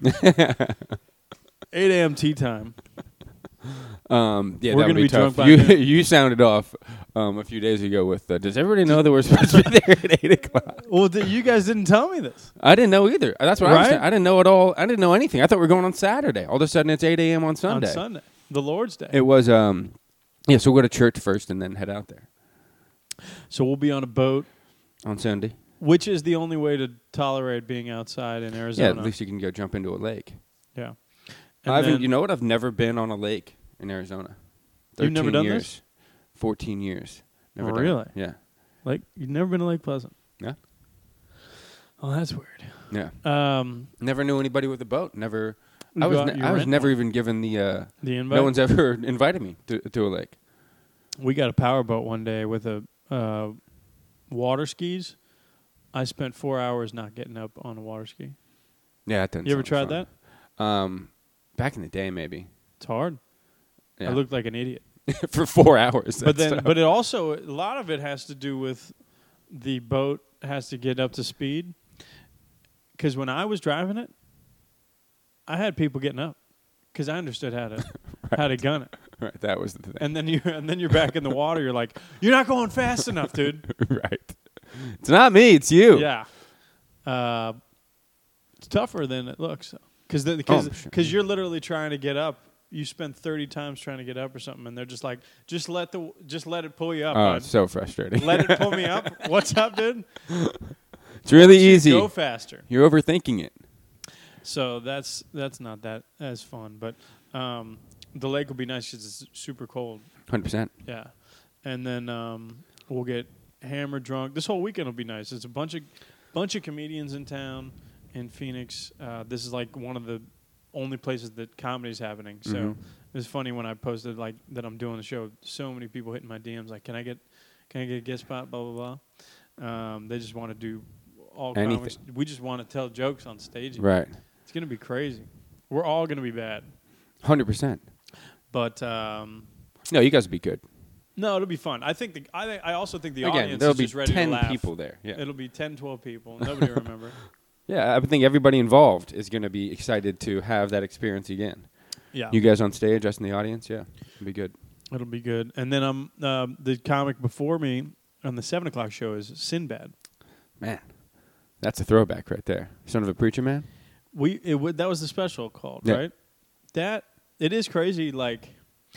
S1: 8 a.m. tea time.
S2: Yeah,
S1: We're
S2: that
S1: gonna
S2: would
S1: be
S2: be tough.
S1: drunk by
S2: You
S1: noon.
S2: you sounded off a few days ago with. Does everybody know that we're supposed to be there at 8:00?
S1: Well, you guys didn't tell me this.
S2: I didn't know either. That's what I was
S1: Right?
S2: saying. I didn't know at all. I didn't know anything. I thought we were going on Saturday. All of a sudden, it's 8 a.m. on Sunday.
S1: On Sunday, the Lord's Day.
S2: It was yeah. So we'll go to church first and then head out there
S1: So we'll be on a boat,
S2: on Sunday.
S1: which is the only way to tolerate being outside in Arizona.
S2: Yeah, at least you can go jump into a lake.
S1: Yeah. And then-
S2: You know what? I've never been on a lake in Arizona.
S1: You've never
S2: 13
S1: done
S2: years.
S1: this?
S2: 14 years. Never done it.
S1: Really?
S2: Yeah.
S1: Like, you've never been to Lake Pleasant?
S2: Yeah.
S1: Oh, that's weird.
S2: Yeah. Never knew anybody with a boat. Never.
S1: You
S2: I was.
S1: go out, you
S2: I was
S1: rent
S2: never
S1: one.
S2: even given the.
S1: The invite?
S2: No one's ever invited me to a lake.
S1: We got a power boat one day with a water skis. I spent 4 hours not getting up on a water ski.
S2: Yeah, that doesn't
S1: You ever
S2: sound
S1: tried
S2: fun.
S1: that?
S2: Back in the day, maybe.
S1: It's hard.
S2: Yeah.
S1: I looked like an idiot.
S2: For 4 hours.
S1: But
S2: that's
S1: then,
S2: tough.
S1: but it also, a lot of it has to do with the boat has to get up to speed. Because when I was driving it, I had people getting up because I understood how to how to gun it.
S2: Right, that was the thing.
S1: And then you're back in the water. You're like, you're not going fast enough, dude.
S2: Right. It's not me. It's you.
S1: Yeah. It's tougher than it looks. Because
S2: for sure.
S1: you're literally trying to get up. You spend 30 times trying to get up or something, and they're just like, just let it pull you up.
S2: Oh,
S1: bud.
S2: it's so frustrating.
S1: Let it pull me up. What's up, dude?
S2: It's really
S1: Just
S2: easy.
S1: Go faster.
S2: You're overthinking it.
S1: So that's not that as fun, but the lake will be nice because it's super cold.
S2: 100%.
S1: Yeah, and then we'll get hammered drunk. This whole weekend will be nice. It's a bunch of comedians in town in Phoenix. This is like one of the only places that comedy's happening. So
S2: Mhm.
S1: it was funny when I posted like that I'm doing the show. So many people hitting my DMs like, can I get a guest spot? Blah blah blah. They just want to do all
S2: Anything.
S1: comics. We just want to tell jokes on stage.
S2: Right.
S1: It's gonna be crazy. We're all gonna be bad,
S2: 100%.
S1: but
S2: No, you guys will be good.
S1: no, it'll be fun. I also think the
S2: Again,
S1: audience
S2: there'll
S1: is
S2: be
S1: just ready
S2: 10
S1: to laugh.
S2: people there. Yeah.
S1: It'll be 10, 12 people. Nobody will remember.
S2: Yeah, I would think everybody involved is going to be excited to have that experience again.
S1: Yeah,
S2: You guys on stage, us in the audience, yeah, it'll be good.
S1: it'll be good. And then the comic before me on the 7 o'clock show is Sinbad.
S2: Man, that's a throwback right there. Son of a preacher man.
S1: That was the special called,
S2: Yeah.
S1: right? That it is crazy. Like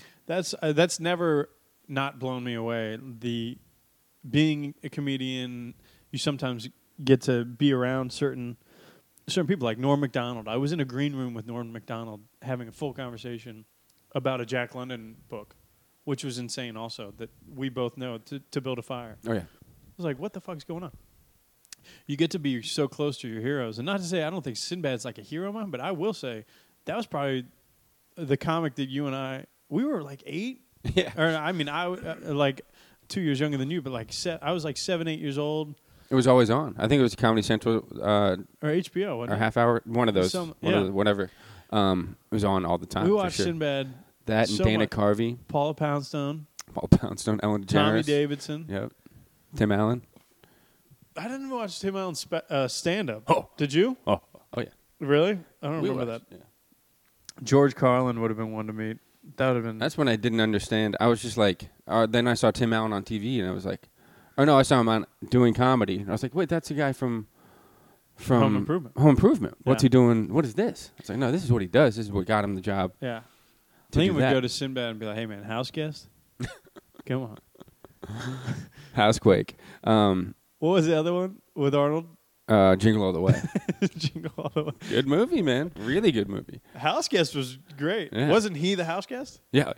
S1: that's never not blown me away. The being a comedian, you sometimes get to be around certain people like Norm Macdonald. I was in a green room with Norm Macdonald having a full conversation about a Jack London book, which was insane. Also, that we both know to build a fire.
S2: Oh, yeah.
S1: I was like, what the fuck's going on? You get to be so close to your heroes. And not to say I don't think Sinbad's like a hero of mine, but I will say that was probably the comic that you and we were like 8.
S2: Yeah.
S1: Or, I mean, like 2 years younger than you, but like I was like 7, 8 years old.
S2: It was always on. I think it was Comedy Central
S1: Or HBO, wasn't
S2: or
S1: it?
S2: half hour, one of those,
S1: Yeah.
S2: whatever. It was on all the time.
S1: We
S2: for
S1: watched
S2: sure.
S1: Sinbad,
S2: That and
S1: so
S2: Dana
S1: much.
S2: Carvey,
S1: Paula Poundstone,
S2: Paul Poundstone, Ellen DeGeneres.
S1: Tommy Davidson.
S2: Yep. Tim Allen.
S1: I didn't watch Tim Allen's stand-up.
S2: Oh.
S1: Did you?
S2: Oh, yeah.
S1: Really? I don't remember that.
S2: Yeah.
S1: George Carlin would have been one to meet. That would have been...
S2: That's when I didn't understand. I was just like, then I saw Tim Allen on TV, and I was like, oh no, I saw him on doing comedy, and I was like, wait, that's the guy from
S1: Home Improvement.
S2: Home Improvement. What's
S1: Yeah.
S2: he doing? What is this? I was like, no, this is what he does. This is what got him the job.
S1: Yeah. I
S2: To
S1: think
S2: do
S1: we'd
S2: that.
S1: go to Sinbad and be like, hey, man, house guest? Come on.
S2: Housequake.
S1: What was the other one with Arnold?
S2: Jingle All the Way.
S1: Jingle All the Way.
S2: Good movie, man. Really good movie.
S1: House guest was great.
S2: Yeah.
S1: Wasn't he the house guest?
S2: Yeah.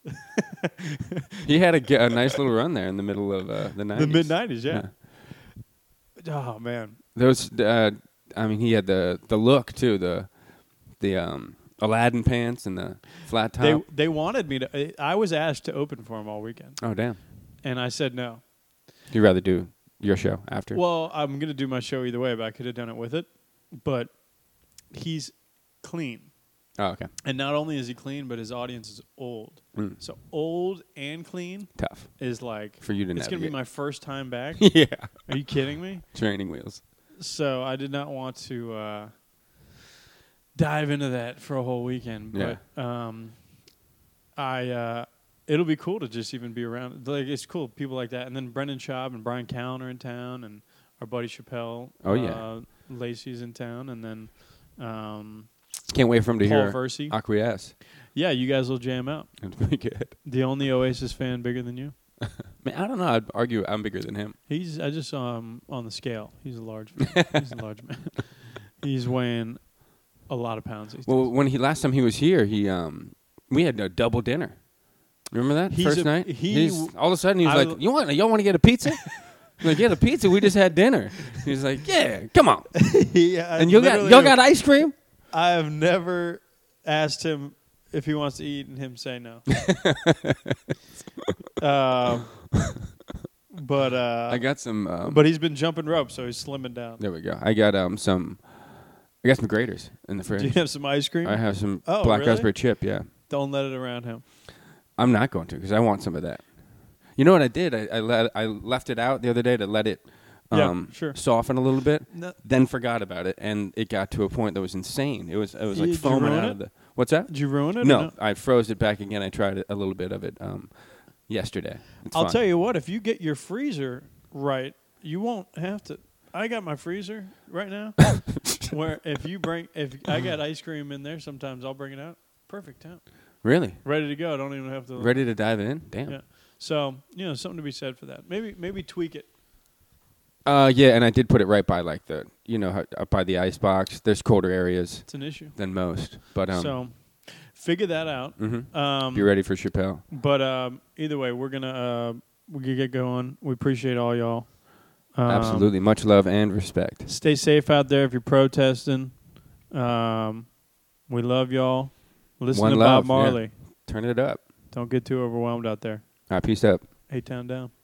S2: He had a nice little run there in the middle of the 90s.
S1: The mid-90s, yeah. Oh, man.
S2: Those, I mean, he had the look too. The Aladdin pants and the flat top.
S1: They wanted me to. I was asked to open for him all weekend,
S2: Oh damn!
S1: and I said no.
S2: You'd rather do your show after?
S1: Well, I'm gonna do my show either way, but I could have done it with it. But he's clean,
S2: Oh, okay.
S1: and not only is he clean, but his audience is old.
S2: Mm.
S1: So old and clean
S2: Tough
S1: is like
S2: for you to
S1: it's gonna be
S2: navigate.
S1: my first time back.
S2: Yeah.
S1: Are you kidding me?
S2: Training wheels.
S1: So I did not want to dive into that for a whole weekend,
S2: Yeah.
S1: but it'll be cool to just even be around. Like it's cool, people like that, and then Brendan Schaub and Brian Callen are in town, and our buddy Chappelle.
S2: Oh, yeah.
S1: Lacey's in town, and then
S2: Can't wait for him to
S1: Paul
S2: hear
S1: Versey.
S2: acquiesce.
S1: Yeah, you guys will jam out.
S2: It's pretty good.
S1: The only Oasis fan bigger than you.
S2: Man, I don't know. I'd argue I'm bigger than him.
S1: I just saw him on the scale. He's a large man. He's a large man. He's weighing a lot of pounds these
S2: Well,
S1: days.
S2: when last time he was here, we had a double dinner. Remember that
S1: He's
S2: first
S1: a-
S2: night?
S1: he-
S2: All of a sudden he's
S1: I
S2: like,
S1: l-
S2: y'all want to get a pizza?" I'm like, "Get a pizza. We just had dinner." He's like, "Yeah, come on."
S1: Yeah,
S2: And y'all got ice cream?
S1: I have never asked him if he wants to eat and him say no. But
S2: I got some.
S1: but he's been jumping rope, so he's slimming down.
S2: There we go. I got some. I got some graters in the fridge.
S1: Do you have some ice cream?
S2: I have some
S1: Oh,
S2: black
S1: really?
S2: raspberry chip. Yeah,
S1: Don't let it around him.
S2: I'm not going to because I want some of that. You know what I did? I left it out the other day to let it
S1: sure.
S2: soften a little bit.
S1: No,
S2: Then forgot about it, and it got to a point that was insane. It was like
S1: Did you
S2: foaming
S1: ruin
S2: out
S1: it?
S2: of the. What's that?
S1: did you ruin it? or
S2: No, I froze it back again. I tried a little bit of it yesterday. It's
S1: I'll
S2: fine.
S1: tell you what. If you get your freezer right, you won't have to. I got my freezer right now. Where if I got ice cream in there, sometimes I'll bring it out. Perfect out.
S2: Really?
S1: Ready to go. I don't even have to.
S2: Ready to dive in? Damn.
S1: Yeah. So something to be said for that. Maybe tweak it.
S2: Yeah, and I did put it right by like up by the ice box. There's colder areas
S1: It's an issue.
S2: than most, but
S1: So figure that out.
S2: be ready for Chappelle.
S1: But either way, we're gonna get going. We appreciate all y'all.
S2: Absolutely, much love and respect.
S1: Stay safe out there if you're protesting. We love y'all. Listen
S2: One
S1: to
S2: love,
S1: Bob Marley.
S2: Turn it up.
S1: Don't get too overwhelmed out there.
S2: All right, peace up.
S1: A-Town down.